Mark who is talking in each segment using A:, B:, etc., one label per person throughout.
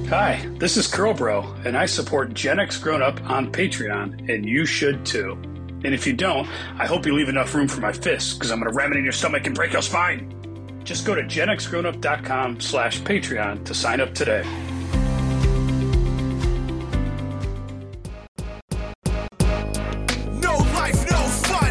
A: Hi, this is Curl Bro, and I support Gen X Grown Up on Patreon, and you should too. And if you don't, I hope you leave enough room for my fists, because I'm going to ram it in your stomach and break your spine. Just go to genxgrownup.com/Patreon to sign up today.
B: No life, no fun.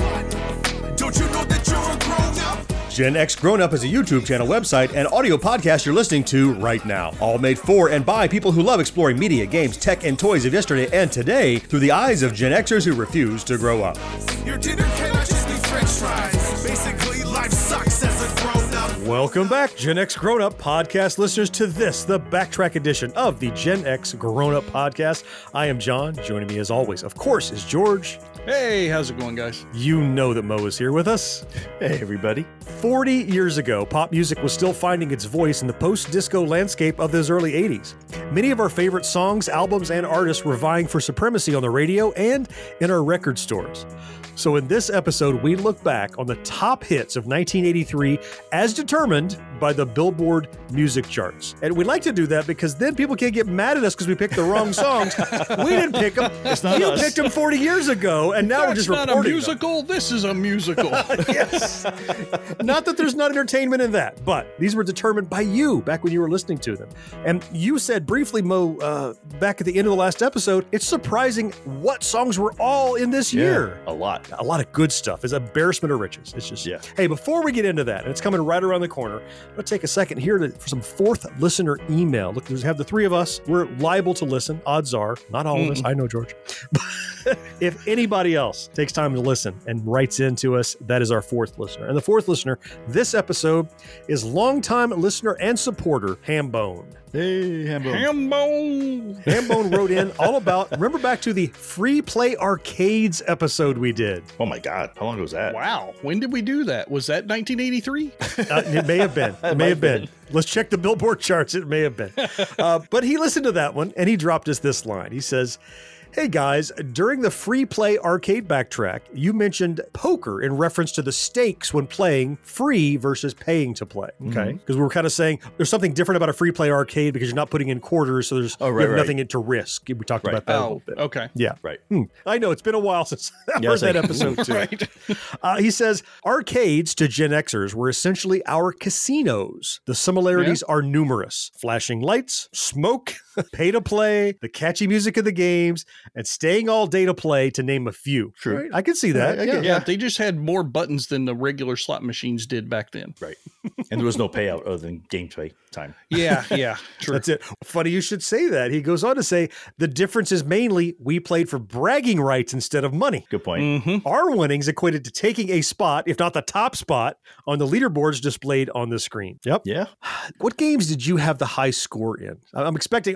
B: Don't you know that you're a grown up?
C: Gen X Grown Up is a YouTube channel, website, and audio podcast you're listening to right now. All made for and by people who love exploring media, games, tech, and toys of yesterday and today through the eyes of Gen Xers who refuse to grow up.
B: Your dinner cannot just be french fries. Basically, life sucks as a grown up.
C: Welcome back, Gen X Grown Up podcast listeners, to this, the backtrack edition of the Gen X Grown Up podcast. I am John. Joining me as always, of course, is George.
D: Hey, how's it going, guys?
C: You know that Mo is here with us.
E: Hey, everybody.
C: 40 years ago, pop music was still finding its voice in the post-disco landscape of those early 80s. Many of our favorite songs, albums, and artists were vying for supremacy on the radio and in our record stores. So in this episode, we look back on the top hits of 1983 as determined by the Billboard music charts. And we like to do that because then people can't get mad at us because we picked the wrong songs. We didn't pick them. You picked them 40 years ago, and now we're just reporting
D: That's not a musical. This is a musical.
C: Yes. Not that there's not entertainment in that, but these were determined by you back when you were listening to them. And you said briefly, Mo, back at the end of the last episode, it's surprising what songs were all in this year.
E: A lot.
C: A lot of good stuff. It's embarrassment of riches. It's just, Hey, before we get into that, and it's coming right around the corner, I'm going to take a second here for some fourth listener email. Look, there's have the three of us. We're liable to listen. Odds are, not all of us. I know, George. But if anybody else takes time to listen and writes into us, that is our fourth listener. And the fourth listener this episode is longtime listener and supporter, Hambone.
E: Hey, Hambone.
D: Hambone.
C: Hambone wrote in all about, remember back to the Free Play Arcades episode we did.
E: Oh my God. How long ago was that?
D: Wow. When did we do that? Was that 1983?
C: It may have been. It may have been. Let's check the Billboard charts. It may have been. But he listened to that one, and he dropped us this line. He says, hey guys, during the Free Play Arcade backtrack, you mentioned poker in reference to the stakes when playing free versus paying to play. Okay. Because we were kind of saying there's something different about a Free Play Arcade because you're not putting in quarters, so there's you have nothing to risk. We talked about that a little bit.
D: Okay.
C: Yeah.
E: Right.
C: I know, it's been a while since I heard that episode too.
D: Right.
C: He says, arcades to Gen Xers were essentially our casinos. The similarities are numerous. Flashing lights, smoke, pay to play, the catchy music of the games, and staying all day to play, to name a few.
E: True.
C: Right? I can see that.
D: Yeah, they just had more buttons than the regular slot machines did back then.
E: Right. And there was no payout other than game play time.
D: Yeah, true.
C: That's it. Funny you should say that. He goes on to say, the difference is mainly we played for bragging rights instead of money.
E: Good point.
C: Our winnings equated to taking a spot, if not the top spot, on the leaderboards displayed on the screen. Yep.
E: Yeah.
C: What games did you have the high score in? I'm expecting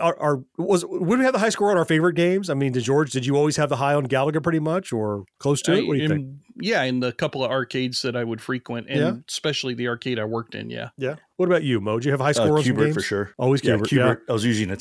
C: would we have the high score on our favorite games? I mean, George, did you always have the high on Galaga pretty much, or close to it? What do you think?
D: Yeah, in the couple of arcades that I would frequent, and especially the arcade I worked in, Yeah.
C: What about you, Mo? Did you have high score on some
E: Q*bert
C: games?
E: for sure.
C: Always Q*bert.
E: Q*bert. I was usually in the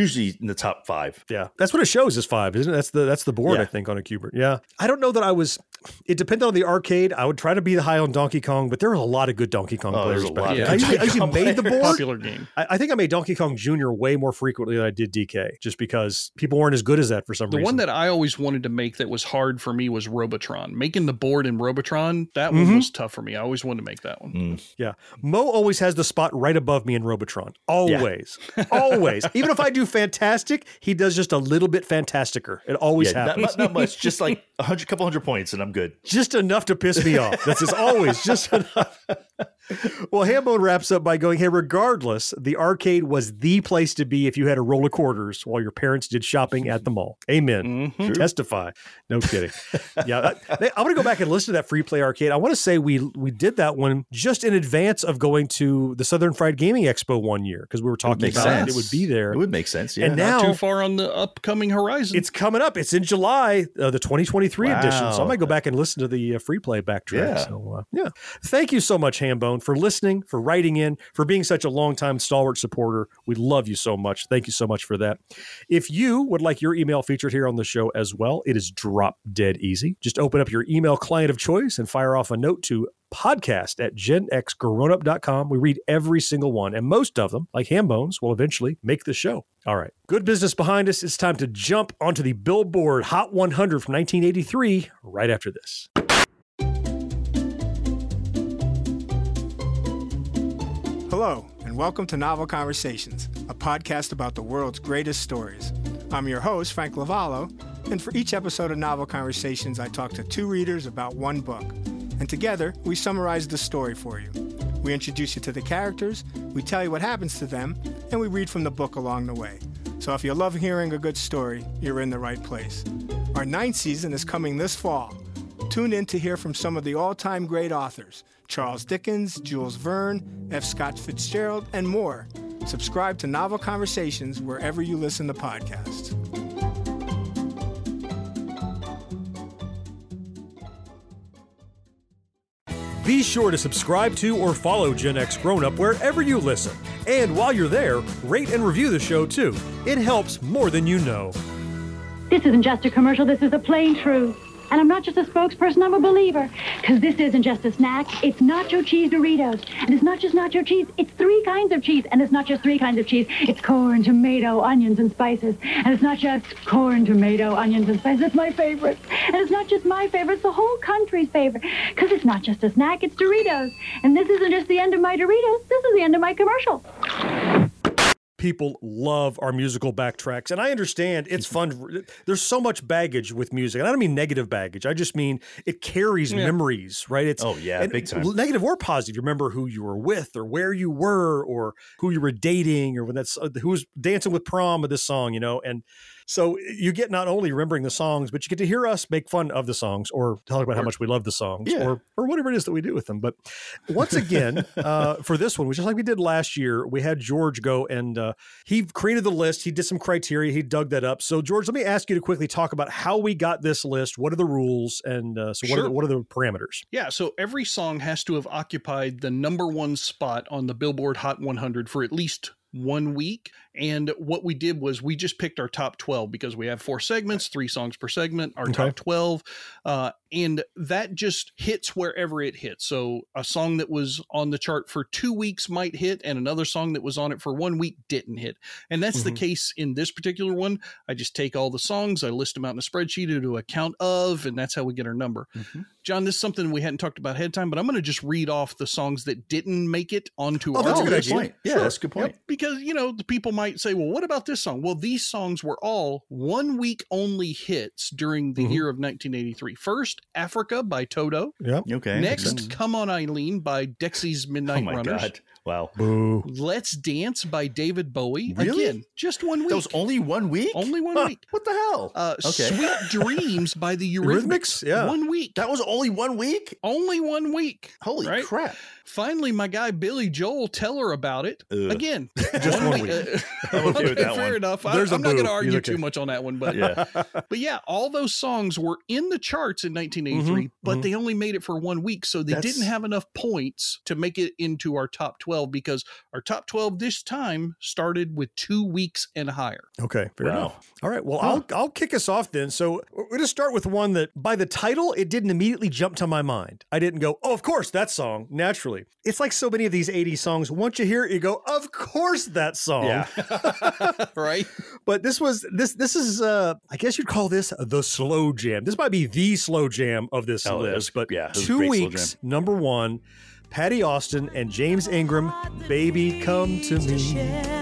E: top 5.
C: Yeah. That's what it shows is 5, isn't it? That's the board, I think, on a Q*bert. Yeah. I don't know that it depended on the arcade. I would try to be the high on Donkey Kong, but there were a lot of good Donkey Kong players back then. I usually made the board.
D: Popular game.
C: I think I made Donkey Kong Jr. way more frequently than I did DK, just because people weren't as good as that for some reason.
D: The one that I always wanted to make that was hard for me was Robotron. Making the board in Robotron, that one was tough for me. I always wanted to make that one.
C: Yeah. Mo always has the spot right above me in Robotron. Always. Always. Even if I do fantastic, he does just a little bit fantasticer. It always happens.
E: Not much. Just like couple hundred points and I'm good.
C: Just enough to piss me off. That's always just enough. Well, Hambone wraps up by going, hey, regardless, the arcade was the place to be if you had a roll of quarters while your parents did shopping at the mall. Amen. Testify. No kidding. Yeah. I'm going to go back and listen to that Free Play Arcade. I want to say we did that one just in advance of going to the Southern Fried Gaming Expo one year, because we were talking about it would be there.
E: It would make sense. Yeah.
C: And now,
D: not too far on the upcoming horizon.
C: It's coming up. It's in July, the 2023 edition. So I might go back and listen to the Free Play backtrack.
E: Yeah.
C: So, thank you so much, Hambone, for listening, for writing in, for being such a longtime stalwart supporter. We love you so much. Thank you so much for that. If you would like your email featured here on the show as well, it is drop dead easy. Just open up your email client of choice and fire off a note to podcast@genxgrownup.com. We read every single one, and most of them, like Ham Bones, will eventually make the show. All right. Good business behind us. It's time to jump onto the Billboard Hot 100 from 1983 right after this.
F: Hello, and welcome to Novel Conversations, a podcast about the world's greatest stories. I'm your host, Frank Lavallo, and for each episode of Novel Conversations, I talk to two readers about one book. And together, we summarize the story for you. We introduce you to the characters, we tell you what happens to them, and we read from the book along the way. So if you love hearing a good story, you're in the right place. Our 9th season is coming this fall. Tune in to hear from some of the all-time great authors, Charles Dickens, Jules Verne, F. Scott Fitzgerald, and more. Subscribe to Novel Conversations wherever you listen to podcasts.
C: Be sure to subscribe to or follow Gen X Grown Up wherever you listen. And while you're there, rate and review the show too. It helps more than you know.
G: This isn't just a commercial, this is the plain truth. And I'm not just a spokesperson, I'm a believer. Because this isn't just a snack, it's nacho cheese Doritos. And it's not just nacho cheese, it's 3 kinds of cheese. And it's not just 3 kinds of cheese, it's corn, tomato, onions, and spices. And it's not just corn, tomato, onions, and spices, it's my favorite. And it's not just my favorite, it's the whole country's favorite. Because it's not just a snack, it's Doritos. And this isn't just the end of my Doritos, this is the end of my commercial.
C: People love our musical backtracks, and I understand it's fun. There's so much baggage with music, and I don't mean negative baggage. I just mean it carries memories, right? It's
E: big time.
C: Negative or positive. You remember who you were with, or where you were, or who you were dating, or when who was dancing with prom with this song, and so you get not only remembering the songs, but you get to hear us make fun of the songs or talk about how much we love the songs or whatever it is that we do with them. But once again, for this one, just like we did last year, we had George go and he created the list. He did some criteria. He dug that up. So George, let me ask you to quickly talk about how we got this list. What are the rules? And what are the parameters?
D: Yeah. So every song has to have occupied the number 1 spot on the Billboard Hot 100 for at least 1 week. And what we did was we just picked our top 12 because we have 4 segments, 3 songs per segment, our top 12. And that just hits wherever it hits. So a song that was on the chart for 2 weeks might hit, and another song that was on it for 1 week didn't hit. And that's the case in this particular one. I just take all the songs, I list them out in a spreadsheet to do a count of, and that's how we get our number. John, this is something we hadn't talked about ahead of time, but I'm going to just read off the songs that didn't make it onto our
C: that's a good
D: list.
C: idea.
E: Yeah, that's a good point.
D: Yep, because, the people might say, well, what about this song? Well, these songs were all 1 week only hits during the year of 1983. First, Africa by Toto.
C: Yep.
E: Okay.
D: Next, Come On Eileen by Dexy's Midnight Runners.
E: God. Wow.
C: Boo.
D: Let's Dance by David Bowie.
E: Really?
D: Again, just 1 week.
E: That was only 1 week?
D: Only 1 week.
E: What the hell?
D: Sweet Dreams by the Eurythmics.
C: Yeah.
D: 1 week.
E: That was only 1 week?
D: Only 1 week.
E: Holy crap.
D: Finally, my guy Billy Joel, Tell Her About It. Again,
C: Just 1 week.
E: I'm okay with that
D: fair
E: one.
D: enough.
C: There's
D: I'm
C: a
D: not going
C: boo.
D: to argue
C: He's okay.
D: too much on that one, but
E: Yeah.
D: yeah, all those songs were in the charts in 1983, but they only made it for 1 week, so they didn't have enough points to make it into our top 12 because our top 12 this time started with 2 weeks and higher.
C: Okay, fair
E: Wow.
C: enough. All right, well, I'll kick us off then. So we're going to start with one that by the title, it didn't immediately jump to my mind. I didn't go, oh, of course, that song, naturally. It's like so many of these 80s songs. Once you hear it, you go, of course, that song.
E: Yeah.
D: Right?
C: But this is, I guess you'd call this the slow jam. This might be the slow jam of this
E: Oh,
C: list. But
E: it was a
C: 2
E: great slow
C: weeks,
E: jam.
C: number 1, Patty Austin and James Ingram, Baby Come to Me.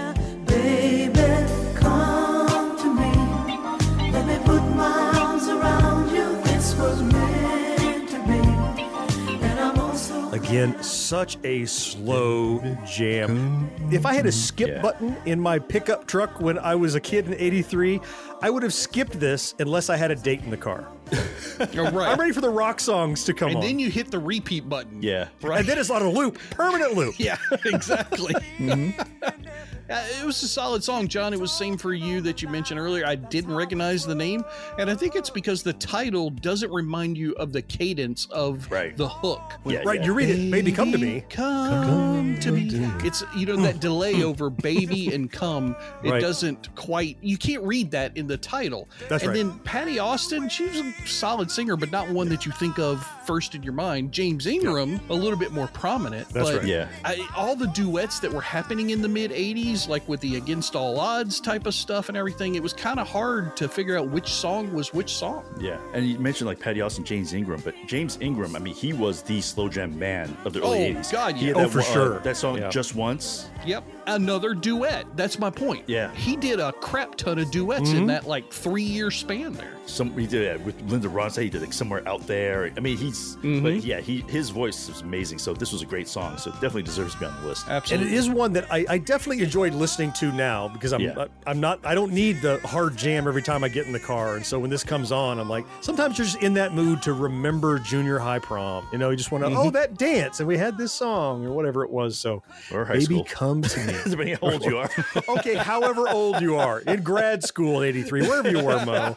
H: Baby, come to me. Let me put my arms around you. This was meant to be. And I'm also
C: Again, such a slow jam. If I had a skip button in my pickup truck when I was a kid in 83, I would have skipped this unless I had a date in the car.
D: You're right.
C: I'm ready for the rock songs to come
D: And
C: on.
D: then you hit the repeat button.
E: Yeah.
D: Right.
C: And then it's on a loop, permanent loop.
D: Yeah, exactly. It was a solid song, John. It was same for you that you mentioned earlier. I didn't recognize the name, and I think it's because the title doesn't remind you of the cadence of the hook.
C: Right, you read it, baby, come to me.
D: Come to me. It's, that delay over baby and come. It
C: Right.
D: doesn't quite, you can't read that in the title.
C: That's
D: and
C: right.
D: then Patty Austin, she was a solid singer, but not one that you think of first in your mind. James Ingram, a little bit more prominent.
C: That's
D: but
C: right.
E: Yeah.
D: all the duets that were happening in the mid 80s, like with the Against All Odds type of stuff and everything, it was kind of hard to figure out which song was which song.
E: Yeah, and you mentioned like Patty Austin, James Ingram, but James Ingram, I mean, he was the slow jam man of the early 80s.
D: God,
E: He
D: yeah.
E: had
C: For sure.
E: That song,
C: Yeah.
E: Just Once.
D: Yep. Another duet. That's my point.
E: Yeah.
D: He did a crap ton of duets in that 3-year span there.
E: He did it with Linda Ronstadt. He did like Somewhere Out There. I mean, but yeah, his voice is amazing. So this was a great song. So it definitely deserves to be on the list.
C: And
D: Absolutely.
C: it is one that I definitely enjoyed listening to now because I don't need the hard jam every time I get in the car. And so when this comes on, I'm like, sometimes you're just in that mood to remember junior high prom. You just want to, that dance, and we had this song or whatever it was. So
E: Or high
C: baby,
E: school.
C: come to me.
E: Depending how old you are.
C: Okay, however old you are, in grad school in 83, wherever you were, Mo.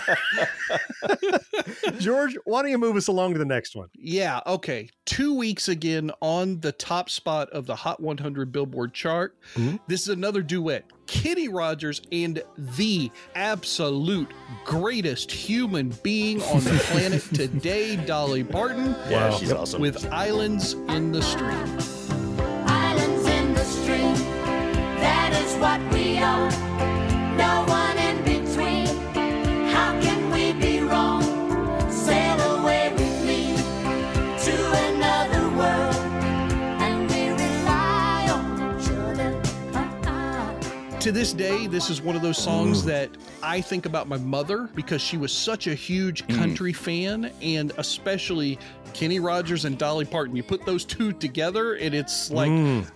C: George, why don't you move us along to the next one?
D: Yeah, okay. 2 weeks again on the top spot of the Hot 100 Billboard chart. This is another duet. Kenny Rogers and the absolute greatest human being on the planet today, Dolly Parton.
E: Yeah, she's awesome.
D: With Islands in the Stream.
H: Islands in the stream, that is what we are. No one in between. How can we be wrong? Sail away with me to another world, and we rely on each other.
D: To this day, this is one of those songs that I think about my mother because she was such a huge country fan, and especially Kenny Rogers and Dolly Parton. You put those two together, and it's like,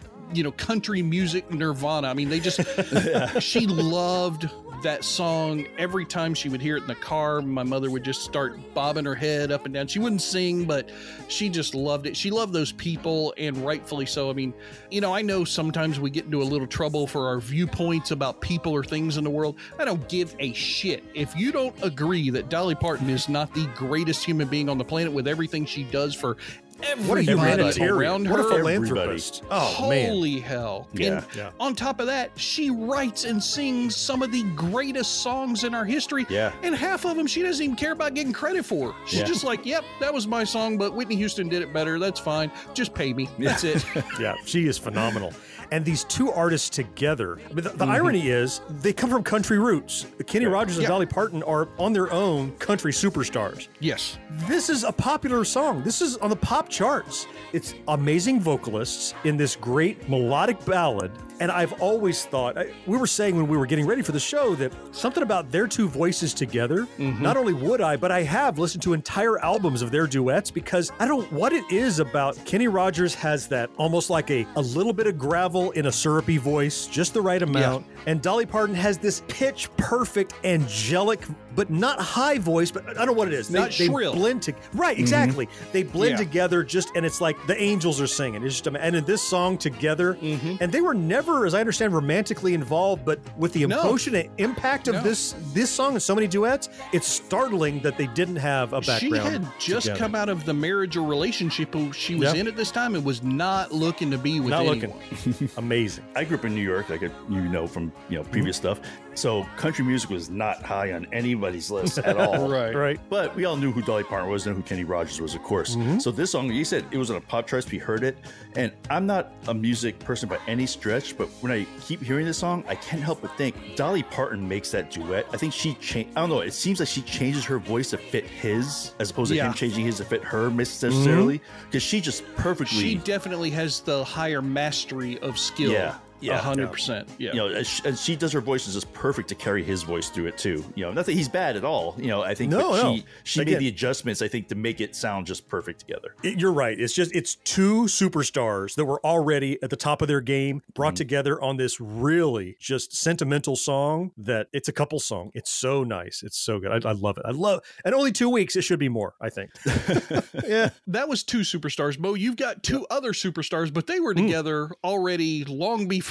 D: country music nirvana. I mean, they just, she loved that song. Every time she would hear it in the car, my mother would just start bobbing her head up and down. She wouldn't sing, but she just loved it. She loved those people, and rightfully so. I mean, I know sometimes we get into a little trouble for our viewpoints about people or things in the world. I don't give a shit. If you don't agree that Dolly Parton is not the greatest human being on the planet with everything she does for
C: What a
D: everybody
C: humanitarian.
D: around
C: What a
D: her,
C: philanthropist. Oh, man.
D: holy hell.
E: Yeah.
D: And
C: Yeah.
D: on top of that, she writes and sings some of the greatest songs in our history.
E: Yeah.
D: And half of them she doesn't even care about getting credit for. She's
E: Yeah.
D: just like, yep, that was my song, but Whitney Houston did it better. That's fine. Just pay me. That's it.
C: Yeah, she is phenomenal. And these two artists together, I mean, the irony is they come from country roots. Kenny Rogers and
D: Yeah.
C: Dolly Parton are on their own country superstars.
D: Yes.
C: This is a popular song. This is on the pop charts. It's amazing vocalists in this great melodic ballad. And I've always thought, we were saying when we were getting ready for the show that something about their two voices together, not only would I, but I have listened to entire albums of their duets because I don't know what it is about. Kenny Rogers has that almost like a little bit of gravel in a syrupy voice, just the right amount. And Dolly Parton has this pitch perfect, angelic, but not high voice, but I don't know what it is.
D: Not shrill.
C: They blend together. Right, exactly. They blend
D: Yeah.
C: together and it's like the angels are singing. It's just, and in this song together, and they were never, as I understand, romantically involved, but with the
D: No.
C: emotion and impact of
D: No.
C: this song and so many duets, it's startling that they didn't have a background.
D: She had just
C: together.
D: come out of the marriage or relationship she was
C: Yeah.
D: in at this time and was not looking to be with
C: Not
D: anyone.
C: looking. Amazing.
E: I grew up in New York, like from previous stuff. So country music was not high on anybody's list at all.
C: Right.
E: But we all knew who Dolly Parton was and who Kenny Rogers was, of course. So this song, you said it was on a pop charts. We heard it, and I'm not a music person by any stretch, but when I keep hearing this song, I can't help but think Dolly Parton makes that duet. I think she I don't know. It seems like she changes her voice to fit his, as opposed to him changing his to fit her necessarily, because she just perfectly.
D: She definitely has the higher mastery of skill.
E: Yeah.
D: 100%. Yeah.
E: And she does her voice is just perfect to carry his voice through it too. Not that he's bad at all. I think she made
C: Again,
E: the adjustments, I think, to make it sound just perfect together.
C: You're right. It's two superstars that were already at the top of their game brought together on this really just sentimental song that it's a couple song. It's so nice. It's so good. I love it. And only 2 weeks. It should be more, I think. Yeah.
D: That was two superstars. Mo, you've got two other superstars, but they were together already long before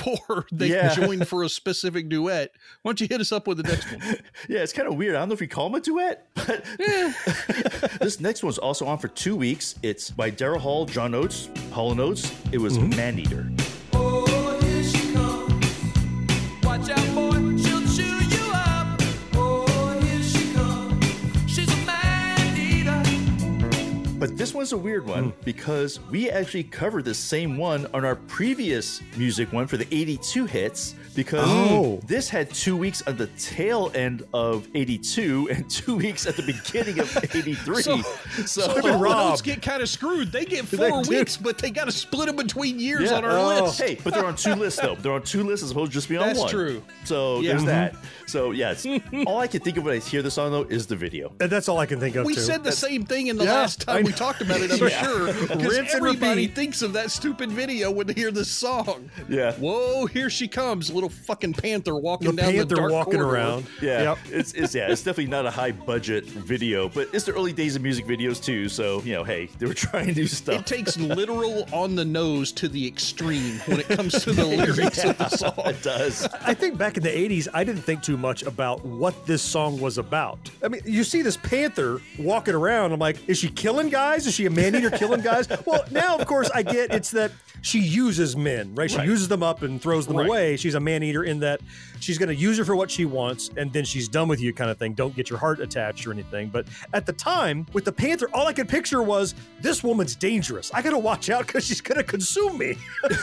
D: before they joined for a specific duet. Why don't you hit us up with the next one?
E: Yeah, it's kind of weird. I don't know if you call them a duet, but this next one's also on for 2 weeks. It's by Daryl Hall, John Oates, Hall & Oates. It was Man-Eater.
B: Oh, here she comes. Watch out, boy, she'll chew you up. Oh, here she comes. She's a man-eater.
E: But this one's a weird one because we actually covered the same one on our previous music one for the 82 hits, because this had 2 weeks at the tail end of 82 and 2 weeks at the beginning of 83.
D: So the Notes get kind of screwed. They get 4 weeks, but they got to split them between years on our list.
E: Hey, but they're on 2 lists, though. They're on 2 lists as opposed to just being on one.
D: That's true.
E: So there's that. So, yeah, all I can think of when I hear the song, though, is the video.
C: And that's all I can think of,
D: We said the same thing in the last time we talked about it, I'm sure. Because everybody thinks of that stupid video when they hear this song.
E: Yeah.
D: Whoa, here she comes. Little fucking panther walking down
C: panther
D: the dark
C: walking
D: corridor.
C: around.
E: Yeah. It's definitely not a high budget video, but it's the early days of music videos, too. So, hey, they were trying new stuff.
D: It takes literal on the nose to the extreme when it comes to the lyrics of the song.
E: It does.
C: I think back in the 80s, I didn't think too much about what this song was about. I mean, you see this panther walking around. I'm like, is she killing guys? Is she a man-eater killing guys? Well, now, of course, I get it's that she uses men, right? She uses them up and throws them away. She's a man-eater in that she's going to use her for what she wants, and then she's done with you kind of thing. Don't get your heart attached or anything. But at the time, with the panther, all I could picture was, this woman's dangerous. I got to watch out because she's going to consume me.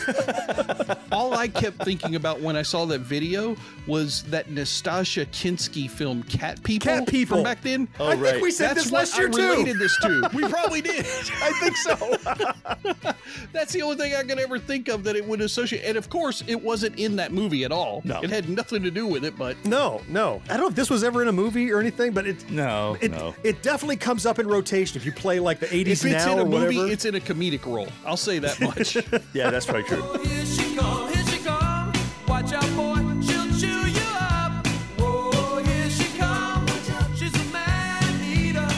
D: All I kept thinking about when I saw that video was that Nastasia Kinski film Cat People, from back then.
C: I think we said this last year, too.
D: That's what I related this to. We probably did.
C: I think so.
D: That's the only thing I could ever think of that it would associate. And of course, it wasn't in that movie at all.
E: No.
D: It had nothing to do with it, but...
C: No. I don't know if this was ever in a movie or anything, but it definitely comes up in rotation if you play like the 80s
D: if it's
C: now
D: in a
C: or
D: movie,
C: whatever.
D: it's in a comedic role. I'll say that much.
E: Yeah, that's probably true.
B: Oh, here she comes. Here she comes. Watch out, boy, she'll chew you up. Oh, here she comes. She's a man-eater.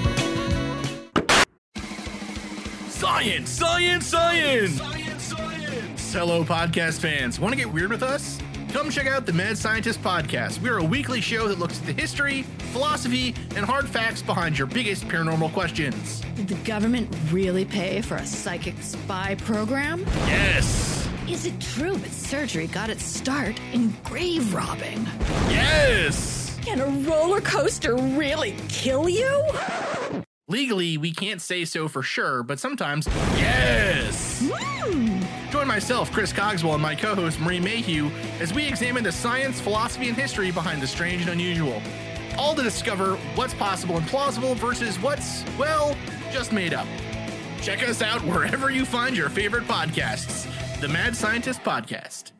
I: Science, science, science! Hello, podcast fans. Want to get weird with us? Come check out the Mad Scientist Podcast. We're a weekly show that looks at the history, philosophy, and hard facts behind your biggest paranormal questions.
J: Did the government really pay for a psychic spy program?
I: Yes!
J: Is it true that surgery got its start in grave robbing?
I: Yes!
J: Can a roller coaster really kill you?
I: Legally, we can't say so for sure, but sometimes, yes! Join myself, Chris Cogswell, and my co-host, Marie Mayhew, as we examine the science, philosophy, and history behind the strange and unusual. All to discover what's possible and plausible versus what's, well, just made up. Check us out wherever you find your favorite podcasts. The Mad Scientist Podcast.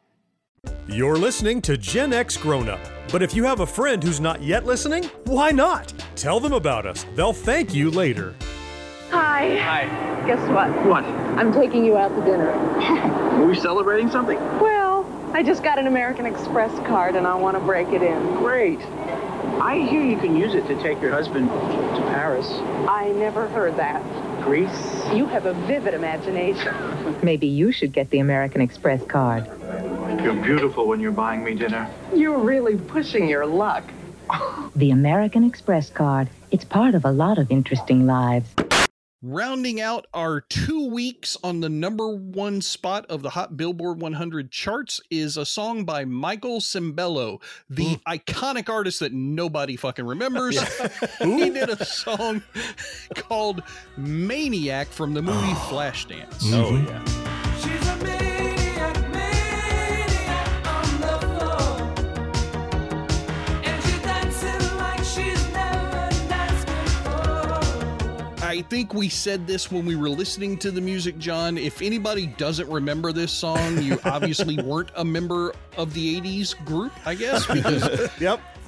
C: You're listening to Gen X Grown Up. But if you have a friend who's not yet listening, why not? Tell them about us. They'll thank you later.
K: Hi.
L: Hi.
K: Guess what?
L: What?
K: I'm taking you out to dinner.
L: Were we celebrating something?
K: Well, I just got an American Express card and I want to break it in.
L: Great. I hear you can use it to take your husband to Paris.
K: I never heard that.
L: Greece.
K: You have a vivid imagination.
M: Maybe you should get the American Express card.
L: You're beautiful when you're buying me dinner.
K: You're really pushing your luck.
M: The American Express card. It's part of a lot of interesting lives.
D: Rounding out our 2 weeks on the #1 spot of the Hot Billboard 100 charts is a song by Michael Sembello, the iconic artist that nobody fucking remembers. He did a song called Maniac from the movie Flashdance.
E: Oh, yeah.
B: She's a maniac, maniac on the floor. And she's dancing like she's never danced before.
D: I think we said this when we were listening to the music, John. If anybody doesn't remember this song, you obviously weren't a member of the 80s group, I guess. Because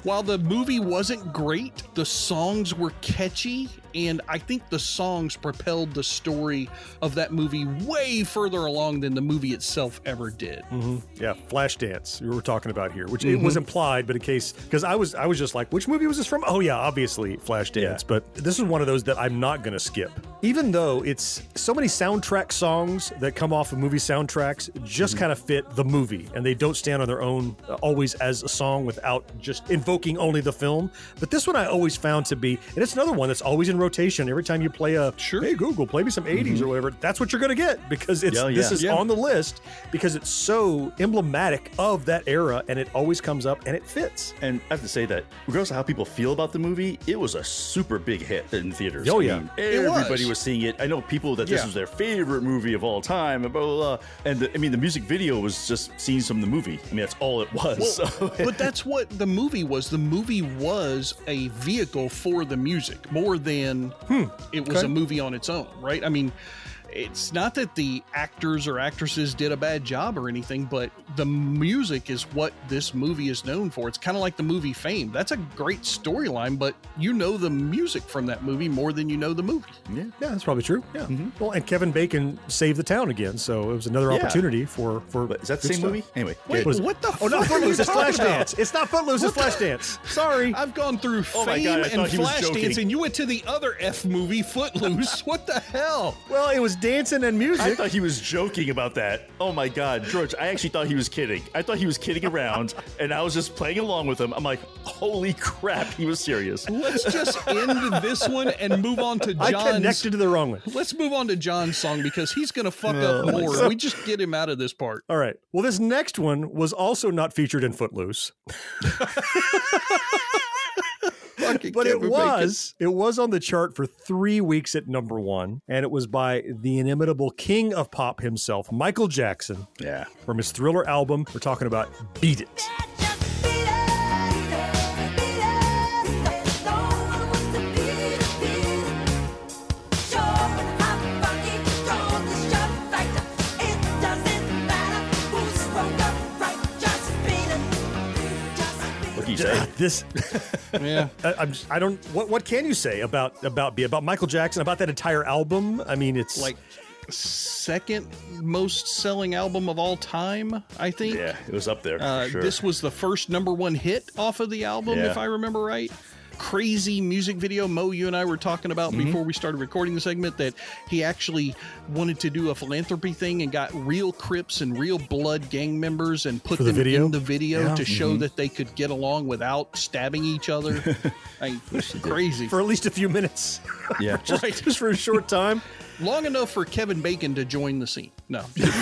D: While the movie wasn't great, the songs were catchy, and I think the songs propelled the story of that movie way further along than the movie itself ever did.
C: Yeah, Flashdance, we were talking about here, which it was implied, but in case, because I was just like, which movie was this from? Oh yeah, obviously Flashdance,
E: Yeah.
C: but this is one of those that I'm not going to skip. Even though it's so many soundtrack songs that come off of movie soundtracks just kind of fit the movie, and they don't stand on their own always as a song without just invoking only the film. But this one I always found to be, and it's another one that's always in rotation. Every time you play hey Google, play me some 80s or whatever, that's what you're going to get, because this is on the list because it's so emblematic of that era, and it always comes up and it fits.
E: And I have to say that, regardless of how people feel about the movie, it was a super big hit in theaters.
C: Oh,
E: I
C: yeah.
E: mean, everybody was seeing it. I know people that this
D: Yeah.
E: was their favorite movie of all time, and blah, blah, blah. And the music video was just scenes from the movie. I mean, that's all it was.
D: Well, but that's what the movie was. The movie was a vehicle for the music more than it was a movie on its own, right? I mean, it's not that the actors or actresses did a bad job or anything, but the music is what this movie is known for. It's kind of like the movie Fame. That's a great storyline, but you know the music from that movie more than you know the movie.
C: Yeah, that's probably true. Yeah. Well, and Kevin Bacon saved the town again, so it was another opportunity for.
E: But is that the
C: good
E: same
C: stuff.
E: movie? Anyway,
D: Wait,
C: What is it?
D: what the
C: Oh, not
D: fuck are you
C: Footloose, it's
D: talking about?
C: Flashdance. It's not Footloose, it's Flashdance. Sorry.
D: I've gone through
E: Oh my
D: Fame
E: God, I
D: and
E: thought he was
D: Flashdance,
E: joking.
D: and you went to the other F movie, Footloose. What the hell?
C: Well, it was dancing and music.
E: I thought he was joking about that. Oh my God, George, I actually thought he was kidding. I thought he was kidding around, and I was just playing along with him. I'm like, holy crap, he was serious.
D: Let's just end this one and move on to John's.
C: I connected to the wrong one.
D: Let's move on to John's song because he's going to fuck up more. We just get him out of this part.
C: All right. Well, this next one was also not featured in Footloose. But it was on the chart for 3 weeks at number one, and it was by the inimitable king of pop himself, Michael Jackson.
E: Yeah.
C: From his Thriller album, we're talking about Beat It.
E: What do you say?
C: This,
D: Yeah.
C: I don't. What can you say about Michael Jackson, about that entire album? I mean, it's
D: Like second most selling album of all time, I think.
E: Yeah, it was up there. For sure.
D: This was the first number one hit off of the album,
E: Yeah.
D: if I remember right. Crazy music video. Mo, you and I were talking about before we started recording the segment that he actually wanted to do a philanthropy thing and got real Crips and real Blood gang members and put
C: For the
D: them
C: video?
D: in the video
C: Yeah.
D: to show that they could get along without stabbing each other. Crazy.
C: for at least a few minutes.
E: Yeah.
C: just for a short time.
D: Long enough for Kevin Bacon to join the scene. No.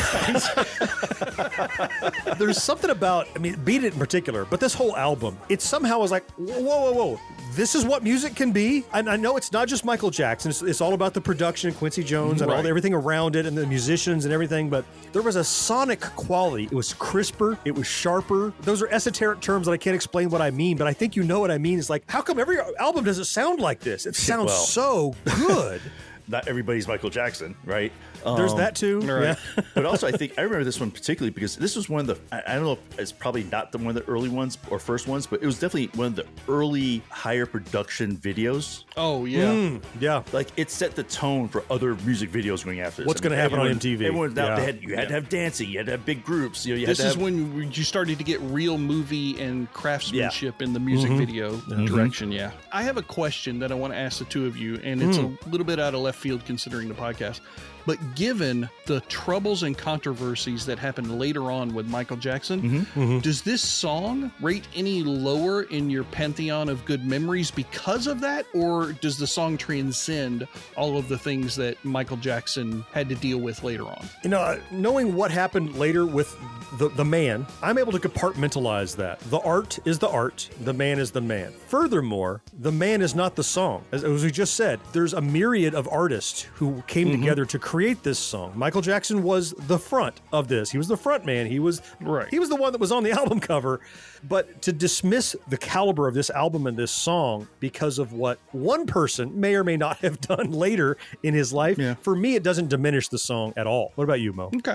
C: There's something about, I mean, Beat It in particular, but this whole album, it somehow was like, whoa. This is what music can be. And I know it's not just Michael Jackson. It's all about the production and Quincy Jones and all everything around it and the musicians and everything. But there was a sonic quality. It was crisper. It was sharper. Those are esoteric terms that I can't explain what I mean, but I think you know what I mean. It's like, how come every album doesn't sound like this? It sounds
E: Well.
C: so good.
E: Not everybody's Michael Jackson, right?
C: There's that too.
D: right.
C: Yeah.
E: But also, I think I remember this one particularly because this was one of the, I don't know if it's probably not one of the early ones or first ones, but it was definitely one of the early higher production videos.
D: Oh, yeah.
C: Yeah.
E: Like it set the tone for other music videos going after this.
C: What's gonna happen on
E: everyone-
C: MTV?
E: Everyone,
C: Yeah.
E: you had to have dancing, you had to have big groups. You know, you
D: This
E: had to
D: is
E: have,
D: when you started to get real movie and craftsmanship in the music video direction. Yeah. I have a question that I want to ask the two of you, and it's a little bit out of left field considering the podcast. But given the troubles and controversies that happened later on with Michael Jackson, does this song rate any lower in your pantheon of good memories because of that? Or does the song transcend all of the things that Michael Jackson had to deal with later on?
C: You know, knowing what happened later with the man, I'm able to compartmentalize that. The art is the art, the man is the man. Furthermore, the man is not the song. As we just said, there's a myriad of artists who came together to create this song. Michael Jackson was the front of this. He was the front man. He was the one that was on the album cover. But to dismiss the caliber of this album and this song because of what one person may or may not have done later in his life, for me, it doesn't diminish the song at all. What about you, Mo?
D: Okay.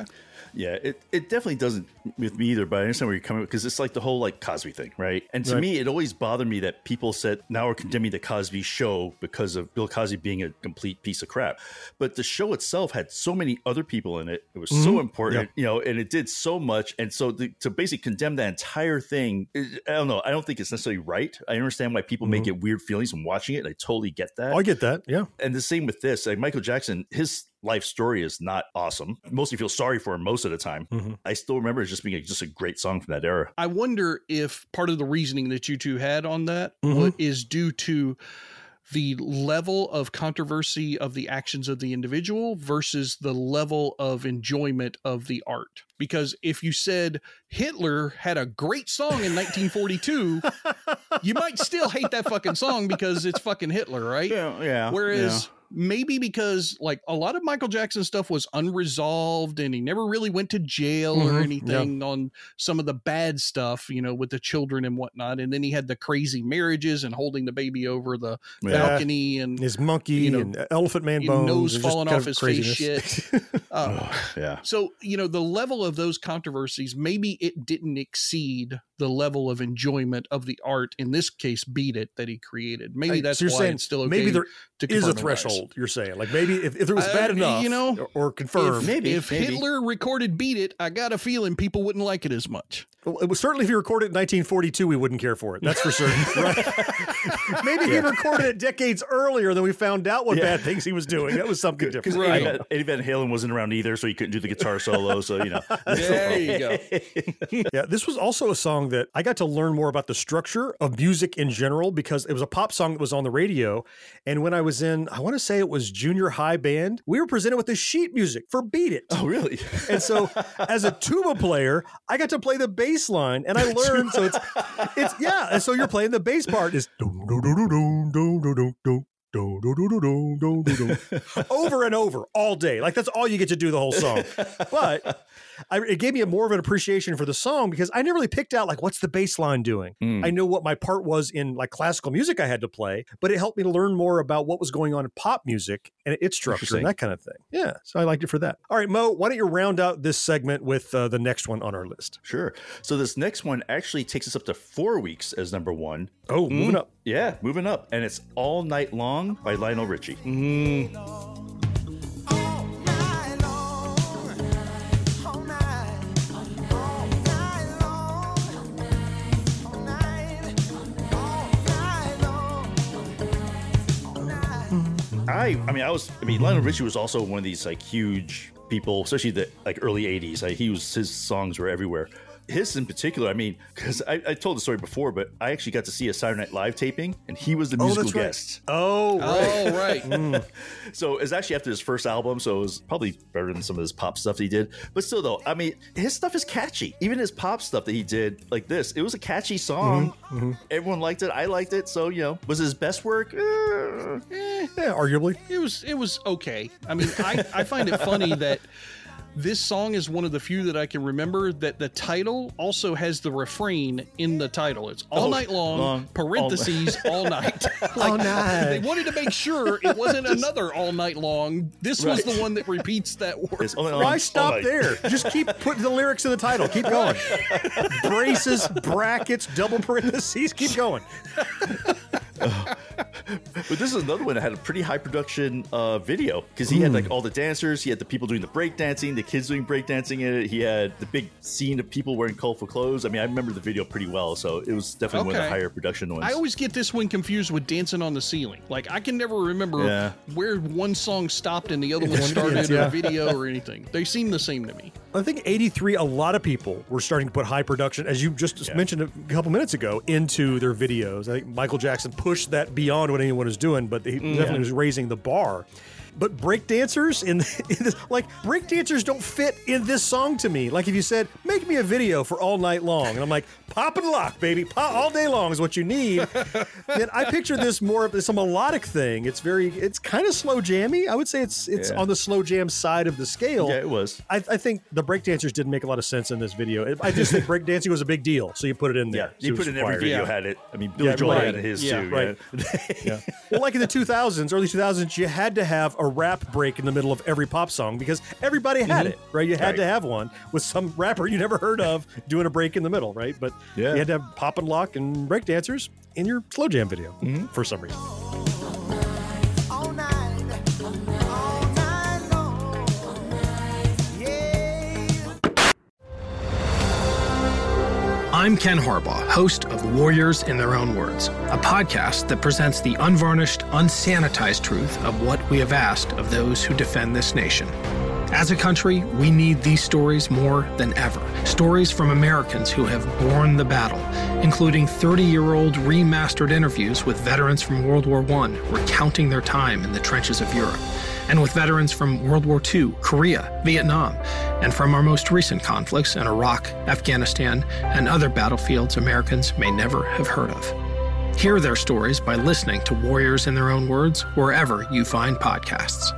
E: Yeah, it definitely doesn't with me either, but I understand where you're coming from because it's like the whole like Cosby thing, right? And to me, it always bothered me that people said now we're condemning the Cosby show because of Bill Cosby being a complete piece of crap. But the show itself had so many other people in it. It was so important, you know, and it did so much. And so to basically condemn that entire thing, I don't know. I don't think it's necessarily right. I understand why people may get weird feelings from watching it. I totally get that.
C: I get that. Yeah.
E: And the same with this. Like Michael Jackson, his life story is not awesome. Mostly feel sorry for him most of the time. I still remember it just being just a great song from that era.
D: I wonder if part of the reasoning that you two had on that is due to the level of controversy of the actions of the individual versus the level of enjoyment of the art. Because if you said Hitler had a great song in 1942, you might still hate that fucking song because it's fucking Hitler, right?
E: Yeah.
D: Whereas maybe because like a lot of Michael Jackson stuff was unresolved and he never really went to jail or anything on some of the bad stuff, you know, with the children and whatnot. And then he had the crazy marriages and holding the baby over the balcony and
C: his monkey and elephant man bones,
D: nose falling off his face shit.
E: Yeah.
D: So, you know, the level of those controversies, maybe it didn't exceed the level of enjoyment of the art, in this case, Beat It, that he created. Maybe that's
C: you're
D: why
C: saying
D: it's still okay.
C: Maybe there
D: to
C: is a
D: compartmentalize.
C: threshold, you're saying. Like maybe if it was bad enough,
D: you know,
C: or confirmed.
D: If Hitler recorded Beat It, I got a feeling people wouldn't like it as much.
C: Well, it was certainly if he recorded it in 1942, we wouldn't care for it. That's for certain. Right? Maybe he recorded it decades earlier than we found out what bad things he was doing. That was something different.
E: Because Eddie Van Halen wasn't around either, so he couldn't do the guitar solo. So, you know.
D: There you go.
C: Yeah, this was also a song that I got to learn more about the structure of music in general because it was a pop song that was on the radio. And when I was in, I want to say it was junior high band, we were presented with the sheet music for Beat It.
E: Oh, really?
C: And so as a tuba player, I got to play the bass line and I learned. So it's yeah. And so you're playing the bass part is over and over all day. Like that's all you get to do the whole song. But it gave me more of an appreciation for the song because I never really picked out like what's the bass line doing. I know what my part was in like classical music I had to play, but it helped me to learn more about what was going on in pop music and its structure and that kind of thing. Yeah, so I liked it for that. All right, Mo, why don't you round out this segment with the next one on our list?
E: Sure. So this next one actually takes us up to 4 weeks as number one.
C: Oh, moving up.
E: Yeah, moving up. And it's All Night Long by Lionel Richie. I mean, Lionel Richie was also one of these like huge people, especially the like early 80s. His songs were everywhere. His in particular, I mean, because I told the story before, but I actually got to see a Saturday Night Live taping, and he was the musical guest.
C: Oh, right.
E: So it's actually after his first album, so it was probably better than some of his pop stuff that he did. But still, though, I mean, his stuff is catchy. Even his pop stuff that he did, like this, it was a catchy song. Everyone liked it. I liked it. So, you know, was his best work?
C: Yeah, arguably.
D: It was okay. I mean, I find it funny that this song is one of the few that I can remember that the title also has the refrain in the title. It's all night long, parentheses, all night. Like,
C: all night.
D: They wanted to make sure it wasn't another all night long. This was the one that repeats that word.
C: Why stop there? Just keep putting the lyrics in the title. Keep going. Braces, brackets, double parentheses. Keep going.
E: But this is another one that had a pretty high production video because he had like all the dancers, he had the people doing the breakdancing, the kids doing breakdancing in it. He had the big scene of people wearing colorful clothes. I mean, I remember the video pretty well, so it was definitely one of the higher production ones.
D: I always get this one confused with Dancing on the Ceiling. Like, I can never remember where one song stopped and the other one started in a video or anything. They seem the same to me.
C: I think 83, a lot of people were starting to put high production, as you just mentioned a couple minutes ago, into their videos. I think Michael Jackson pushed that beyond what anyone was doing, but he definitely was raising the bar. But breakdancers in this, like breakdancers don't fit in this song to me. Like if you said, make me a video for All Night Long, and I'm like, pop and lock, baby, pop all day long is what you need. Then I picture this more of some melodic thing. It's kind of slow jammy. I would say it's on the slow jam side of the scale.
E: Yeah, it was.
C: I think the breakdancers didn't make a lot of sense in this video. I just think breakdancing was a big deal, so you put it in there.
E: Yeah, you put it in every video had it. I mean, Billy Joel had his too.
C: Right. Yeah. Well, like in the 2000s, early 2000s, you had to have a a rap break in the middle of every pop song because everybody had it, right? You had to have one with some rapper you never heard of doing a break in the middle, right? But you had to have pop and lock and break dancers in your slow jam video for some reason.
N: I'm Ken Harbaugh, host of Warriors in Their Own Words, a podcast that presents the unvarnished, unsanitized truth of what we have asked of those who defend this nation. As a country, we need these stories more than ever. Stories from Americans who have borne the battle, including 30-year-old remastered interviews with veterans from World War I recounting their time in the trenches of Europe, and with veterans from World War II, Korea, Vietnam, and from our most recent conflicts in Iraq, Afghanistan, and other battlefields Americans may never have heard of. Hear their stories by listening to Warriors in Their Own Words wherever you find podcasts.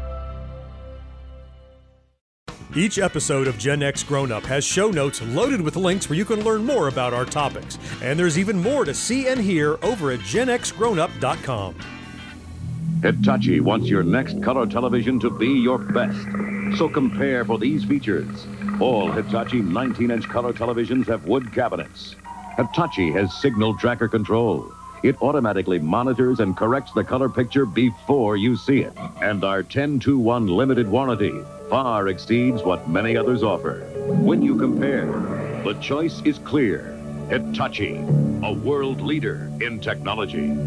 C: Each episode of Gen X Grown Up has show notes loaded with links where you can learn more about our topics. And there's even more to see and hear over at genxgrownup.com.
O: Hitachi wants your next color television to be your best. So compare for these features. All Hitachi 19-inch color televisions have wood cabinets. Hitachi has signal tracker control. It automatically monitors and corrects the color picture before you see it. And our 10-to-1 limited warranty far exceeds what many others offer. When you compare, the choice is clear. Hitachi, a world leader in technology.